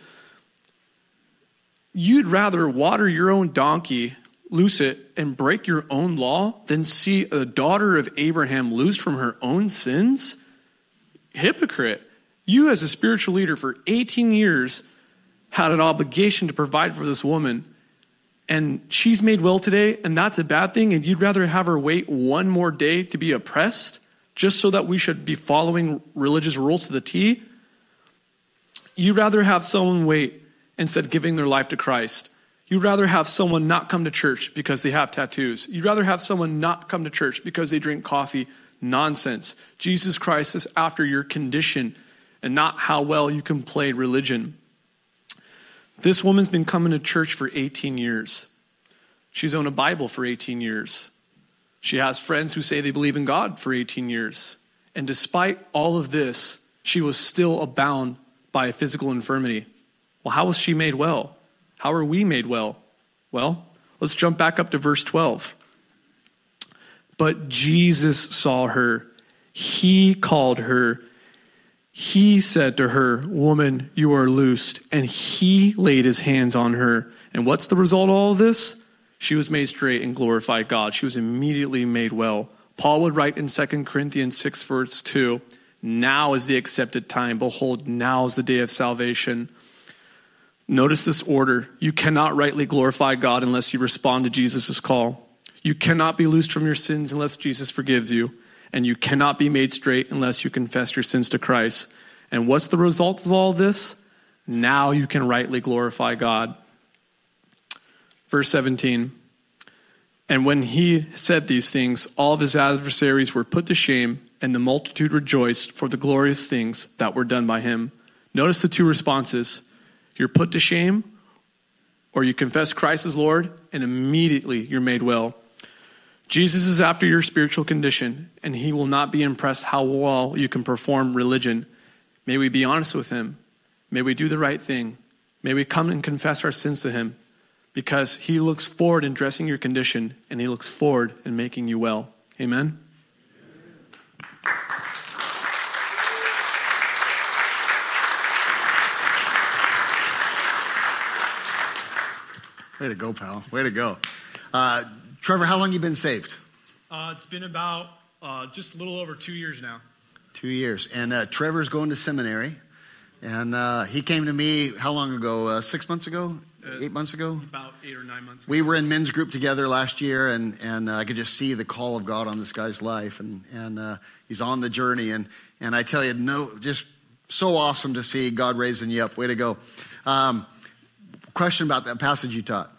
You'd rather water your own donkey, loose it, and break your own law than see a daughter of Abraham loosed from her own sins? Hypocrite. You as a spiritual leader for 18 years had an obligation to provide for this woman, and she's made well today, and that's a bad thing, and you'd rather have her wait one more day to be oppressed just so that we should be following religious rules to the T? You'd rather have someone wait instead of giving their life to Christ. You'd rather have someone not come to church because they have tattoos. You'd rather have someone not come to church because they drink coffee. Nonsense. Jesus Christ is after your condition and not how well you can play religion. This woman's been coming to church for 18 years. She's owned a Bible for 18 years. She has friends who say they believe in God for 18 years. And despite all of this, she was still bound by a physical infirmity. Well, how was she made well? How are we made well? Well, let's jump back up to verse 12. But Jesus saw her. He called her. He said to her, "Woman, you are loosed." And he laid his hands on her. And what's the result of all of this? She was made straight and glorified God. She was immediately made well. Paul would write in 2 Corinthians 6, verse 2, "Now is the accepted time. Behold, now is the day of salvation." Notice this order. You cannot rightly glorify God unless you respond to Jesus' call. You cannot be loosed from your sins unless Jesus forgives you. And you cannot be made straight unless you confess your sins to Christ. And what's the result of all this? Now you can rightly glorify God. Verse 17. And when he said these things, all of his adversaries were put to shame, and the multitude rejoiced for the glorious things that were done by him. Notice the two responses. You're put to shame, or you confess Christ as Lord, and immediately you're made well. Jesus is after your spiritual condition, and he will not be impressed how well you can perform religion. May we be honest with him. May we do the right thing. May we come and confess our sins to him, because he looks forward in addressing your condition, and he looks forward in making you well. Amen? Way to go, pal. Way to go. Trevor, how long have you been saved? It's been about just a little over 2 years now. 2 years. And Trevor's going to seminary. And he came to me, how long ago? 6 months ago? 8 months ago? About 8 or 9 months ago. We were in men's group together last year, and I could just see the call of God on this guy's life. And he's on the journey. And I tell you, just so awesome to see God raising you up. Way to go. Question about that passage you taught.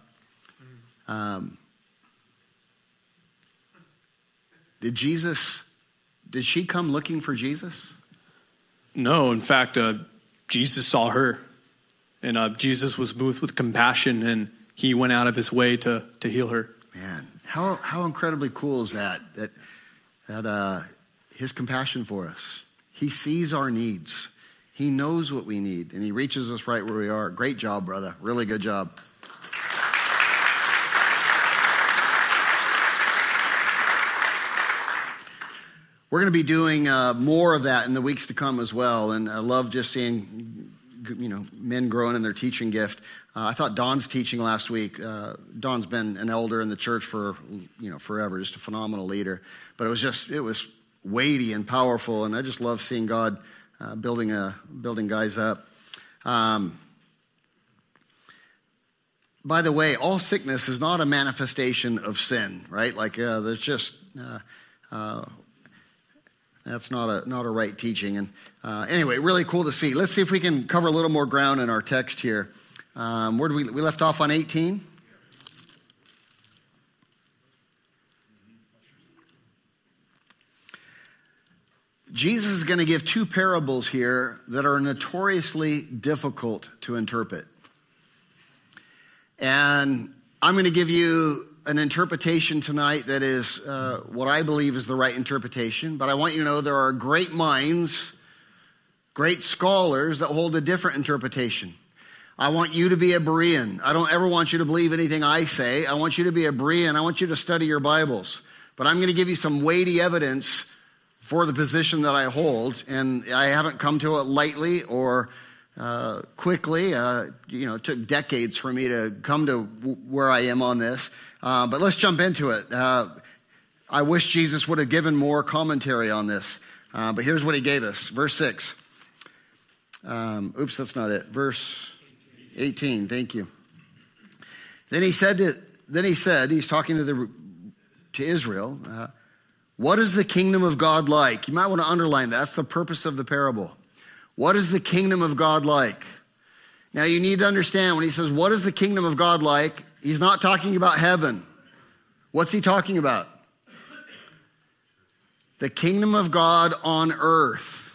Did she come looking for Jesus? No, in fact, Jesus saw her, and Jesus was moved with compassion, and he went out of his way to heal her. Man, how incredibly cool is that his compassion for us. He sees our needs. He knows what we need, and he reaches us right where we are. Great job, brother. Really good job. We're going to be doing more of that in the weeks to come as well, and I love just seeing, men growing in their teaching gift. I thought Don's teaching last week. Don's been an elder in the church for forever, just a phenomenal leader. But it was weighty and powerful, and I just love seeing God building guys up. By the way, all sickness is not a manifestation of sin, right? Like there's just That's not a right teaching. And anyway, really cool to see. Let's see if we can cover a little more ground in our text here. Where did we left off on 18? Jesus is going to give two parables here that are notoriously difficult to interpret. And I'm going to give you an interpretation tonight that is what I believe is the right interpretation. But I want you to know there are great minds, great scholars that hold a different interpretation. I want you to be a Berean. I don't ever want you to believe anything I say. I want you to be a Berean. I want you to study your Bibles. But I'm going to give you some weighty evidence for the position that I hold, and I haven't come to it lightly or quickly. It took decades for me to come to where I am on this. But let's jump into it. I wish Jesus would have given more commentary on this. But here's what he gave us. Verse 6. That's not it. Verse 18. Thank you. Then he said, he's talking to Israel, what is the kingdom of God like? You might want to underline that. That's the purpose of the parable. What is the kingdom of God like? Now you need to understand when he says, what is the kingdom of God like? He's not talking about heaven. What's he talking about? The kingdom of God on earth.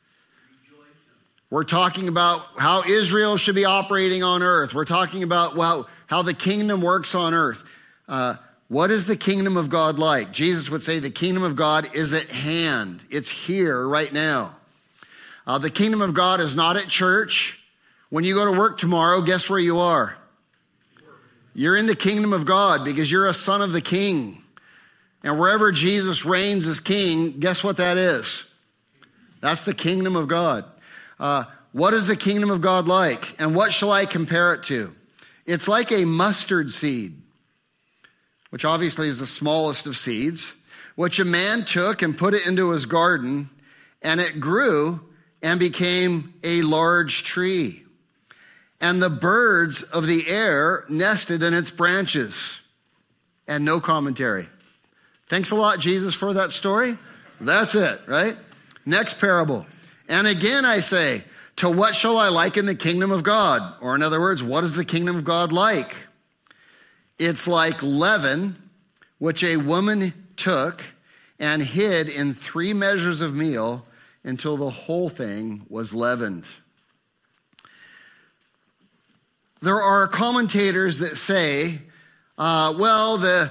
We're talking about how Israel should be operating on earth. We're talking about how the kingdom works on earth. What is the kingdom of God like? Jesus would say the kingdom of God is at hand. It's here right now. The kingdom of God is not at church. When you go to work tomorrow, guess where you are? You're in the kingdom of God because you're a son of the king. And wherever Jesus reigns as king, guess what that is? That's the kingdom of God. What is the kingdom of God like? And what shall I compare it to? It's like a mustard seed, which obviously is the smallest of seeds, which a man took and put it into his garden, and it grew and became a large tree. And the birds of the air nested in its branches. And no commentary. Thanks a lot, Jesus, for that story. That's it, right? Next parable. And again I say, to what shall I liken the kingdom of God? Or in other words, what is the kingdom of God like? It's like leaven, which a woman took and hid in 3 measures of meal until the whole thing was leavened. There are commentators that say, the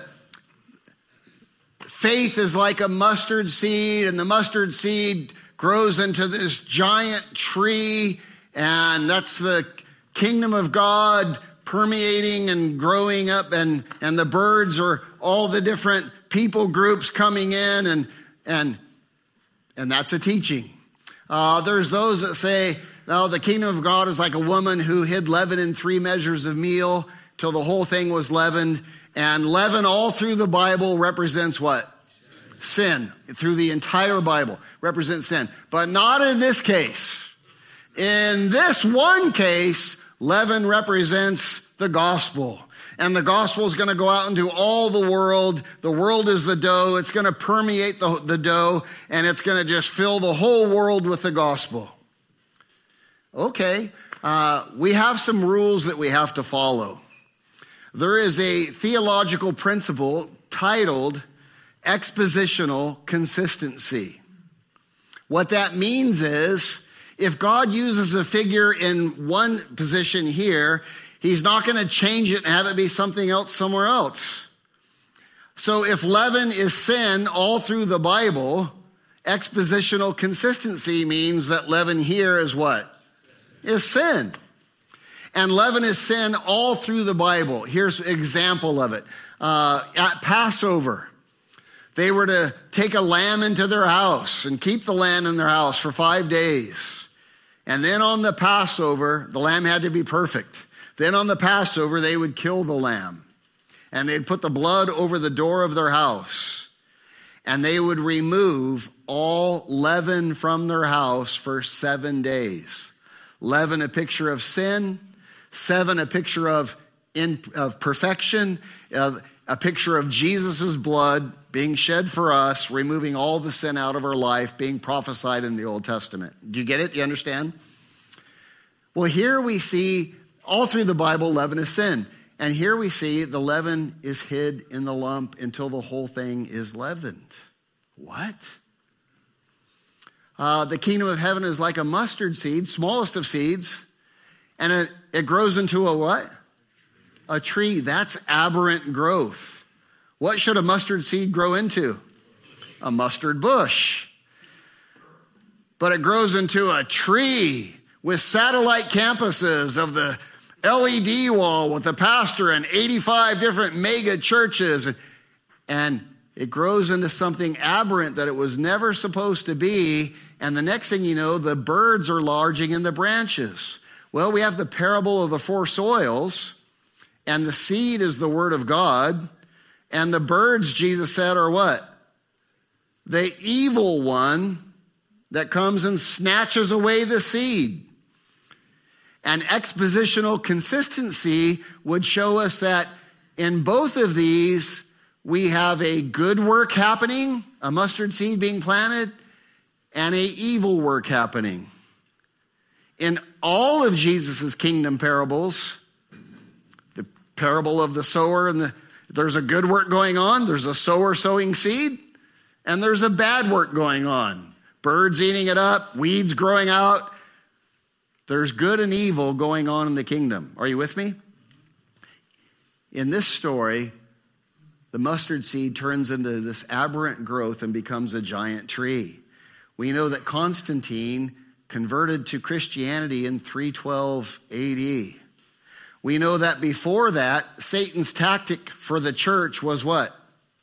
faith is like a mustard seed, and the mustard seed grows into this giant tree, and that's the kingdom of God permeating and growing up, and the birds are all the different people groups coming in, and that's a teaching. There's those that say, no, the kingdom of God is like a woman who hid leaven in 3 measures of meal till the whole thing was leavened. And leaven all through the Bible represents what? Sin. Through the entire Bible represents sin. But not in this case. In this one case, leaven represents the gospel. And the gospel is going to go out into all the world. The world is the dough. It's going to permeate the dough, and it's going to just fill the whole world with the gospel. Okay, we have some rules that we have to follow. There is a theological principle titled expositional consistency. What that means is, if God uses a figure in one position here, he's not going to change it and have it be something else somewhere else. So if leaven is sin all through the Bible, expositional consistency means that leaven here is what? Is sin. And leaven is sin all through the Bible. Here's an example of it. At Passover, they were to take a lamb into their house and keep the lamb in their house for 5 days. And then on the Passover, the lamb had to be perfect. Then on the Passover, they would kill the lamb. And they'd put the blood over the door of their house. And they would remove all leaven from their house for 7 days. Leaven, a picture of sin. 7, a picture of perfection. a picture of Jesus' blood being shed for us, removing all the sin out of our life, being prophesied in the Old Testament. Do you get it? Do you understand? Well, here we see all through the Bible, leaven is sin. And here we see the leaven is hid in the lump until the whole thing is leavened. What? The kingdom of heaven is like a mustard seed, smallest of seeds, and it grows into a what? A tree. That's aberrant growth. What should a mustard seed grow into? A mustard bush. But it grows into a tree with satellite campuses of the LED wall with the pastor and 85 different mega churches. And it grows into something aberrant that it was never supposed to be. And the next thing you know, the birds are lodging in the branches. Well, we have the parable of the four soils, and the seed is the word of God. And the birds, Jesus said, are what? The evil one that comes and snatches away the seed. And expositional consistency would show us that in both of these, we have a good work happening, a mustard seed being planted, and a evil work happening. In all of Jesus' kingdom parables, the parable of the sower, and there's a good work going on, there's a sower sowing seed, and there's a bad work going on. Birds eating it up, weeds growing out. There's good and evil going on in the kingdom. Are you with me? In this story, the mustard seed turns into this aberrant growth and becomes a giant tree. We know that Constantine converted to Christianity in 312 AD. We know that before that, Satan's tactic for the church was what?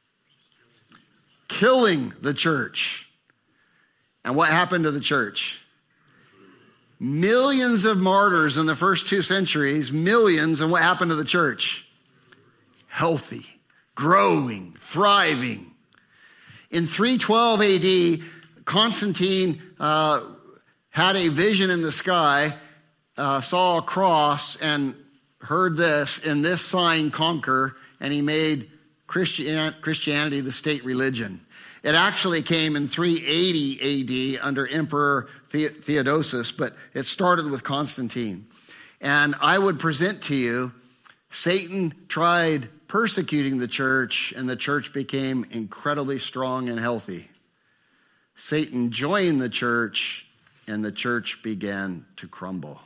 Killing the church. And what happened to the church? Millions of martyrs in the first 2 centuries, millions, and what happened to the church? Healthy, growing, thriving. In 312 AD, Constantine had a vision in the sky, saw a cross, and heard this, "In this sign conquer," and he made Christianity the state religion. It actually came in 380 AD under Emperor Theodosius, but it started with Constantine. And I would present to you, Satan tried persecuting the church, and the church became incredibly strong and healthy. Satan joined the church, and the church began to crumble.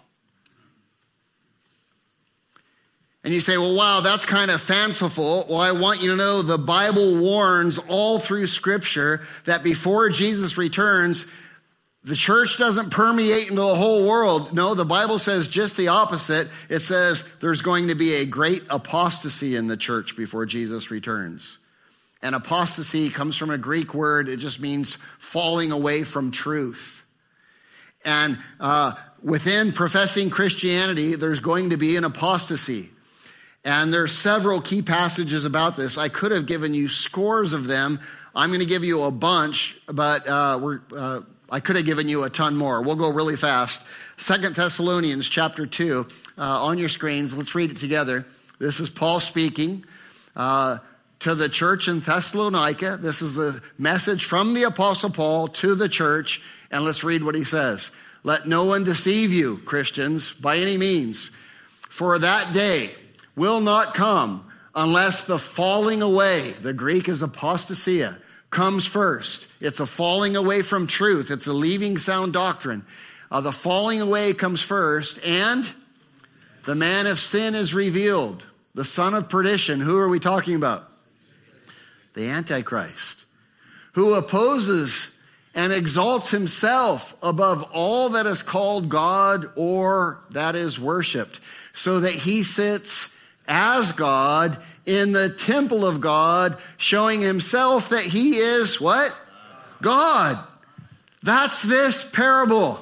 And you say, well, wow, that's kind of fanciful. Well, I want you to know the Bible warns all through Scripture that before Jesus returns, the church doesn't permeate into the whole world. No, the Bible says just the opposite. It says there's going to be a great apostasy in the church before Jesus returns. And apostasy comes from a Greek word. It just means falling away from truth. And within professing Christianity, there's going to be an apostasy. And there's several key passages about this. I could have given you scores of them. I'm going to give you a bunch, but I could have given you a ton more. We'll go really fast. 2 Thessalonians chapter 2 on your screens. Let's read it together. This is Paul speaking to the church in Thessalonica. This is the message from the Apostle Paul to the church. And let's read what he says. "Let no one deceive you, Christians, by any means. For that day will not come unless the falling away," the Greek is apostasia, "comes first." It's a falling away from truth. It's a leaving sound doctrine. The falling away comes first, and the man of sin is revealed, the son of perdition. Who are we talking about? The Antichrist, who opposes and exalts himself above all that is called God or that is worshiped, so that he sits as God in the temple of God, showing himself that he is what? God. That's this parable.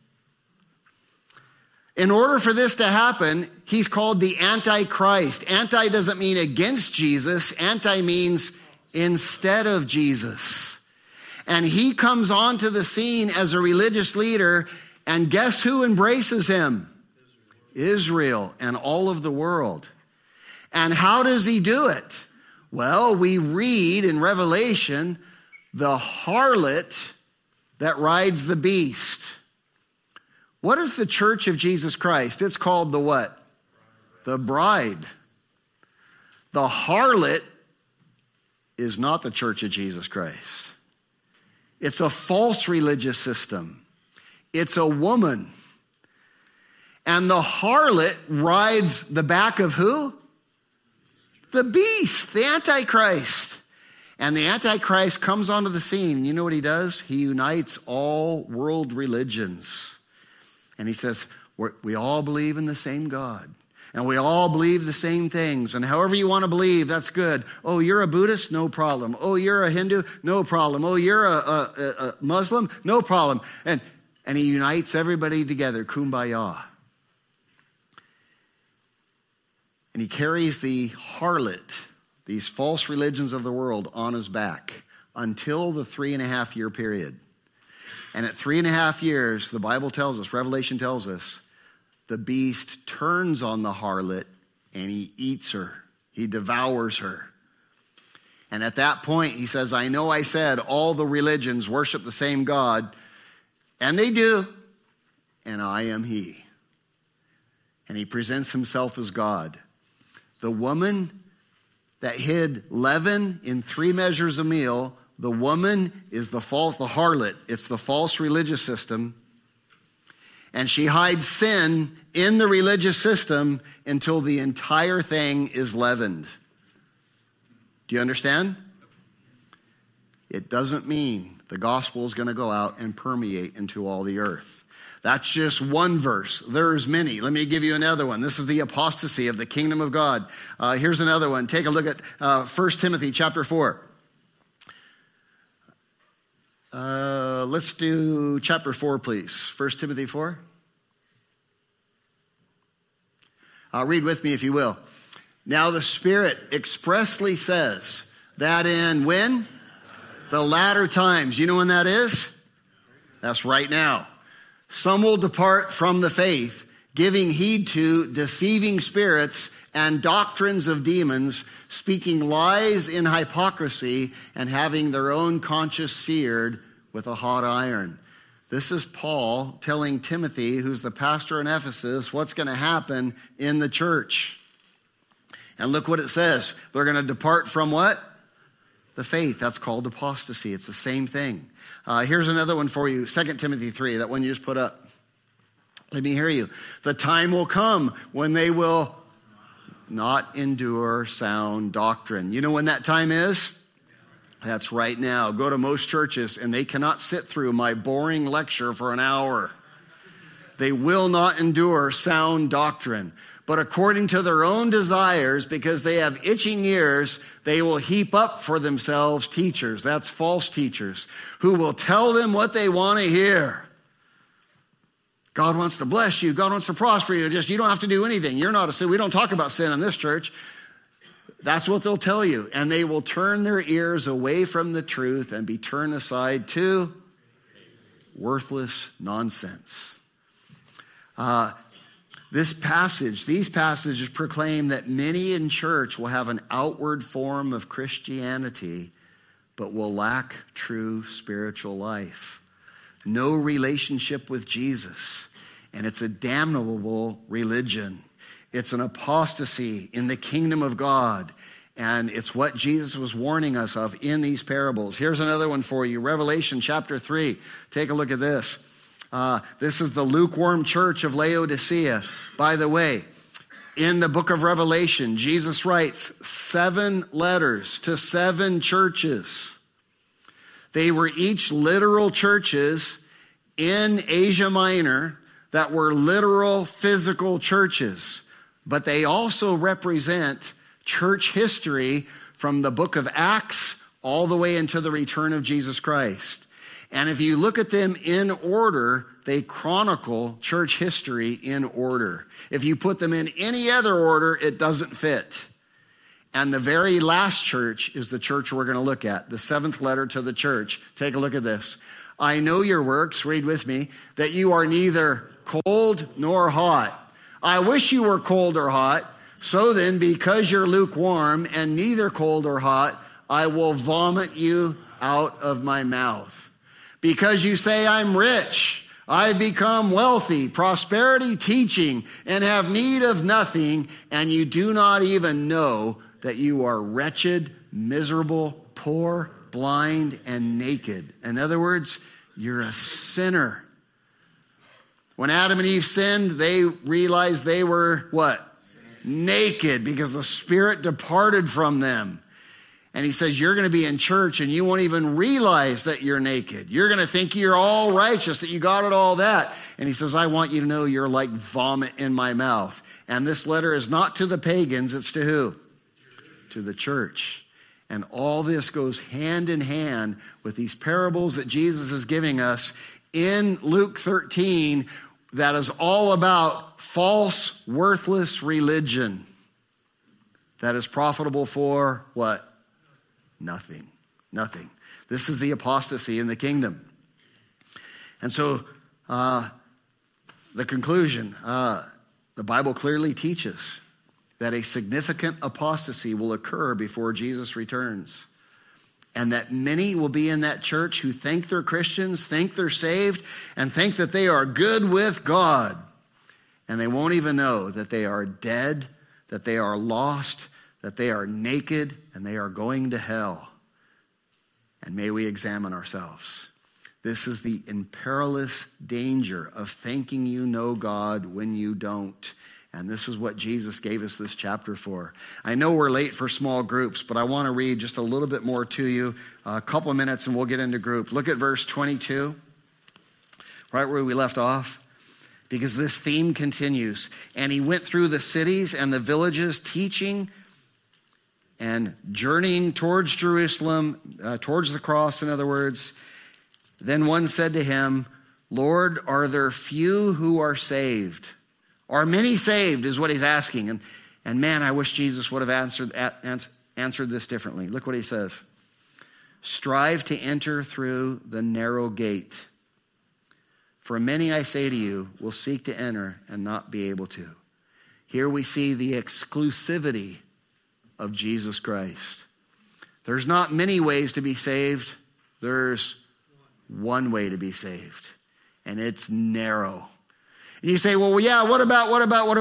In order for this to happen, he's called the Antichrist. Anti doesn't mean against Jesus. Anti means instead of Jesus. And he comes onto the scene as a religious leader, and guess who embraces him? Israel and all of the world. And how does he do it? Well, we read in Revelation the harlot that rides the beast. What is the church of Jesus Christ? It's called the what? The bride. The harlot is not the church of Jesus Christ. It's a false religious system. It's a woman. And the harlot rides the back of who? The beast, the Antichrist. And the Antichrist comes onto the scene. And you know what he does? He unites all world religions. And he says, we all believe in the same God. And we all believe the same things. And however you want to believe, that's good. Oh, you're a Buddhist? No problem. Oh, you're a Hindu? No problem. Oh, you're a Muslim? No problem. And he unites everybody together. Kumbaya. And he carries the harlot, these false religions of the world, on his back until the 3.5-year period. And at 3.5 years, the Bible tells us, Revelation tells us, the beast turns on the harlot and he eats her. He devours her. And at that point, he says, I know I said all the religions worship the same God, and they do, and I am he. And he presents himself as God. The woman that hid leaven in 3 measures of meal, the woman is the harlot. It's the false religious system. And she hides sin in the religious system until the entire thing is leavened. Do you understand? It doesn't mean the gospel is going to go out and permeate into all the earth. That's just one verse. There's many. Let me give you another one. This is the apostasy of the kingdom of God. Here's another one. Take a look at 1 Timothy chapter 4. Let's do chapter 4, please. 1 Timothy 4. Read with me if you will. Now the Spirit expressly says that in when? The latter times. You know when that is? That's right now. Some will depart from the faith, giving heed to deceiving spirits and doctrines of demons, speaking lies in hypocrisy, and having their own conscience seared with a hot iron. This is Paul telling Timothy, who's the pastor in Ephesus, what's going to happen in the church. And look what it says. They're going to depart from what? The faith. That's called apostasy. It's the same thing. Here's another one for you. 2 Timothy 3, that one you just put up. Let me hear you. The time will come when they will not endure sound doctrine. You know when that time is? That's right now. Go to most churches and they cannot sit through my boring lecture for an hour. They will not endure sound doctrine. But according to their own desires, because they have itching ears, they will heap up for themselves teachers. That's false teachers who will tell them what they want to hear. God wants to bless you. God wants to prosper you. You don't have to do anything. You're not a sin. We don't talk about sin in this church. That's what they'll tell you. And they will turn their ears away from the truth and be turned aside to worthless nonsense. These passages proclaim that many in church will have an outward form of Christianity, but will lack true spiritual life. No relationship with Jesus. And it's a damnable religion. It's an apostasy in the kingdom of God. And it's what Jesus was warning us of in these parables. Here's another one for you. Revelation chapter 3. Take a look at this. This is the lukewarm church of Laodicea. By the way, in the book of Revelation, Jesus writes 7 letters to 7 churches. They were each literal churches in Asia Minor that were literal physical churches. But they also represent church history from the book of Acts all the way into the return of Jesus Christ. And if you look at them in order, they chronicle church history in order. If you put them in any other order, it doesn't fit. And the very last church is the church we're going to look at, the 7th letter to the church. Take a look at this. I know your works, read with me, that you are neither cold nor hot. I wish you were cold or hot. So then, because you're lukewarm and neither cold or hot, I will vomit you out of my mouth. Because you say, I'm rich, I've become wealthy, prosperity teaching, and have need of nothing, and you do not even know that you are wretched, miserable, poor, blind, and naked. In other words, you're a sinner. When Adam and Eve sinned, they realized they were what? Naked, because the Spirit departed from them. And he says, you're going to be in church and you won't even realize that you're naked. You're going to think you're all righteous, that you got it all that. And he says, I want you to know you're like vomit in my mouth. And this letter is not to the pagans, it's to who? To the church. And all this goes hand in hand with these parables that Jesus is giving us in Luke 13 that is all about false, worthless religion that is profitable for what? Nothing. Nothing. This is the apostasy in the kingdom. And so the conclusion, the Bible clearly teaches that a significant apostasy will occur before Jesus returns. And that many will be in that church who think they're Christians, think they're saved, and think that they are good with God. And they won't even know that they are dead, that they are lost, that they are naked, and they are going to hell. And may we examine ourselves. This is the imperilous danger of thinking you know God when you don't. And this is what Jesus gave us this chapter for. I know we're late for small groups, but I want to read just a little bit more to you. A couple of minutes and we'll get into group. Look at verse 22, right where we left off. Because this theme continues. And he went through the cities and the villages teaching and journeying towards Jerusalem, towards the cross, in other words. Then one said to him, Lord, are there few who are saved? Are many saved is what he's asking. And man, I wish Jesus would have answered this differently. Look what he says. Strive to enter through the narrow gate. For many, I say to you, will seek to enter and not be able to. Here we see the exclusivity of Jesus Christ. There's not many ways to be saved. There's one way to be saved. And it's narrow. And you say, well, yeah, what about?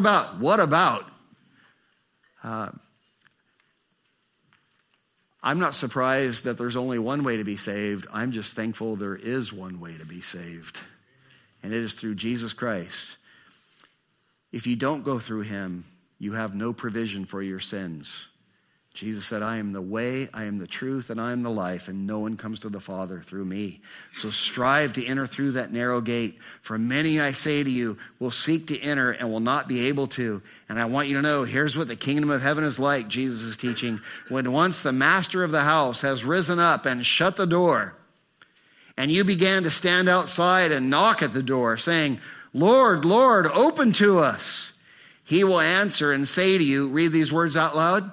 I'm not surprised that there's only one way to be saved. I'm just thankful there is one way to be saved. And it is through Jesus Christ. If you don't go through him, you have no provision for your sins. Jesus said, I am the way, I am the truth, and I am the life, and no one comes to the Father through me. So strive to enter through that narrow gate. For many, I say to you, will seek to enter and will not be able to. And I want you to know, here's what the kingdom of heaven is like, Jesus is teaching. When once the master of the house has risen up and shut the door, and you began to stand outside and knock at the door, saying, Lord, Lord, open to us. He will answer and say to you, read these words out loud.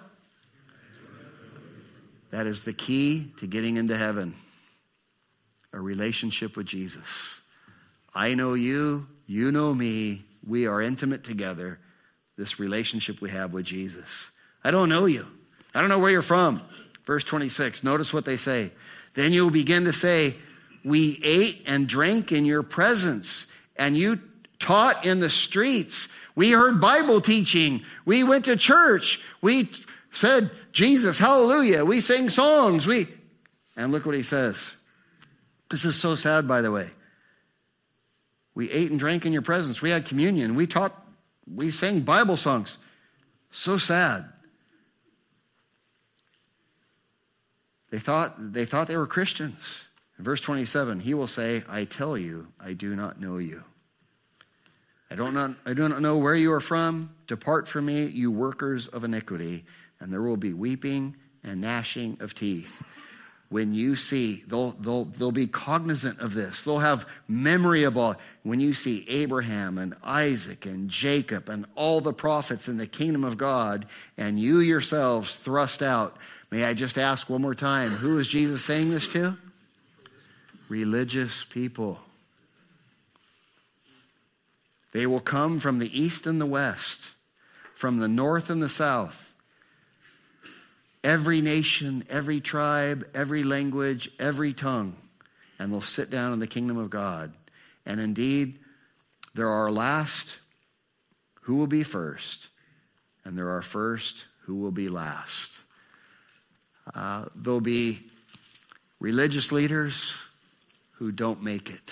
That is the key to getting into heaven. A relationship with Jesus. I know you, you know me, we are intimate together. This relationship we have with Jesus. I don't know you. I don't know where you're from. Verse 26, notice what they say. Then you'll begin to say, we ate and drank in your presence, and you taught in the streets. We heard Bible teaching. We went to church. We said, Jesus, hallelujah. We sang songs. And look what he says. This is so sad, by the way. We ate and drank in your presence. We had communion. We taught, we sang Bible songs. So sad. They thought they were Christians. In verse 27, he will say, I tell you, I do not know you. I do not know where you are from. Depart from me, you workers of iniquity. And there will be weeping and gnashing of teeth. When you see, they'll be cognizant of this. They'll have memory of all. When you see Abraham and Isaac and Jacob and all the prophets in the kingdom of God, and you yourselves thrust out. May I just ask one more time, who is Jesus saying this to? Religious people. They will come from the east and the west, from the north and the south. Every nation, every tribe, every language, every tongue. And they'll sit down in the kingdom of God. And indeed, there are last who will be first, and there are first who will be last. There'll be religious leaders who don't make it.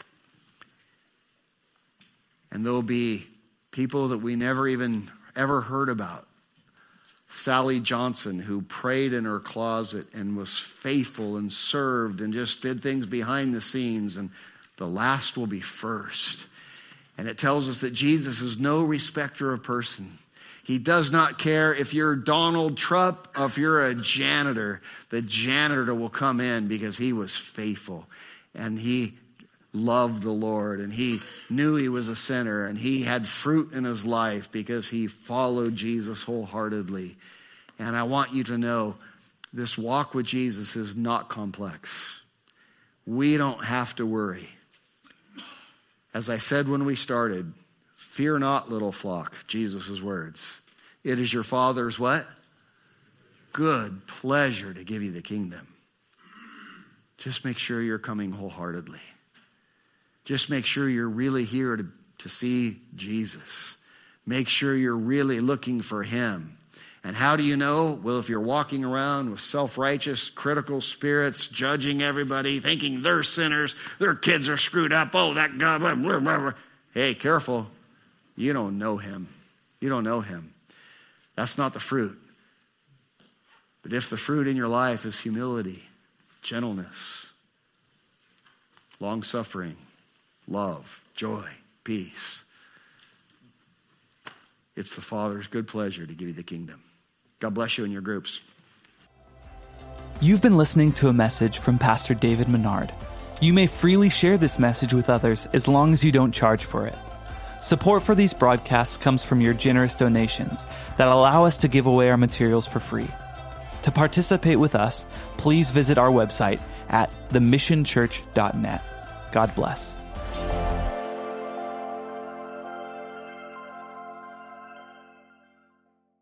And there'll be people that we never even ever heard about. Sally Johnson, who prayed in her closet and was faithful and served and just did things behind the scenes, and the last will be first. And it tells us that Jesus is no respecter of person. He does not care if you're Donald Trump or if you're a janitor. The janitor will come in because he was faithful and he loved the Lord and he knew he was a sinner and he had fruit in his life because he followed Jesus wholeheartedly. And I want you to know this walk with Jesus is not complex. We don't have to worry. As I said when we started, fear not, little flock, Jesus' words. It is your Father's what? Good pleasure to give you the kingdom. Just make sure you're coming wholeheartedly. Just make sure you're really here to see Jesus. Make sure you're really looking for him. And how do you know? Well, if you're walking around with self-righteous, critical spirits, judging everybody, thinking they're sinners, their kids are screwed up, oh, that guy, blah, blah, blah, blah. Hey, careful. You don't know him. You don't know him. That's not the fruit. But if the fruit in your life is humility, gentleness, long-suffering, love, joy, peace, it's the Father's good pleasure to give you the kingdom. God bless you in your groups. You've been listening to a message from Pastor David Menard. You may freely share this message with others as long as you don't charge for it. Support for these broadcasts comes from your generous donations that allow us to give away our materials for free. To participate with us, please visit our website at themissionchurch.net. God bless.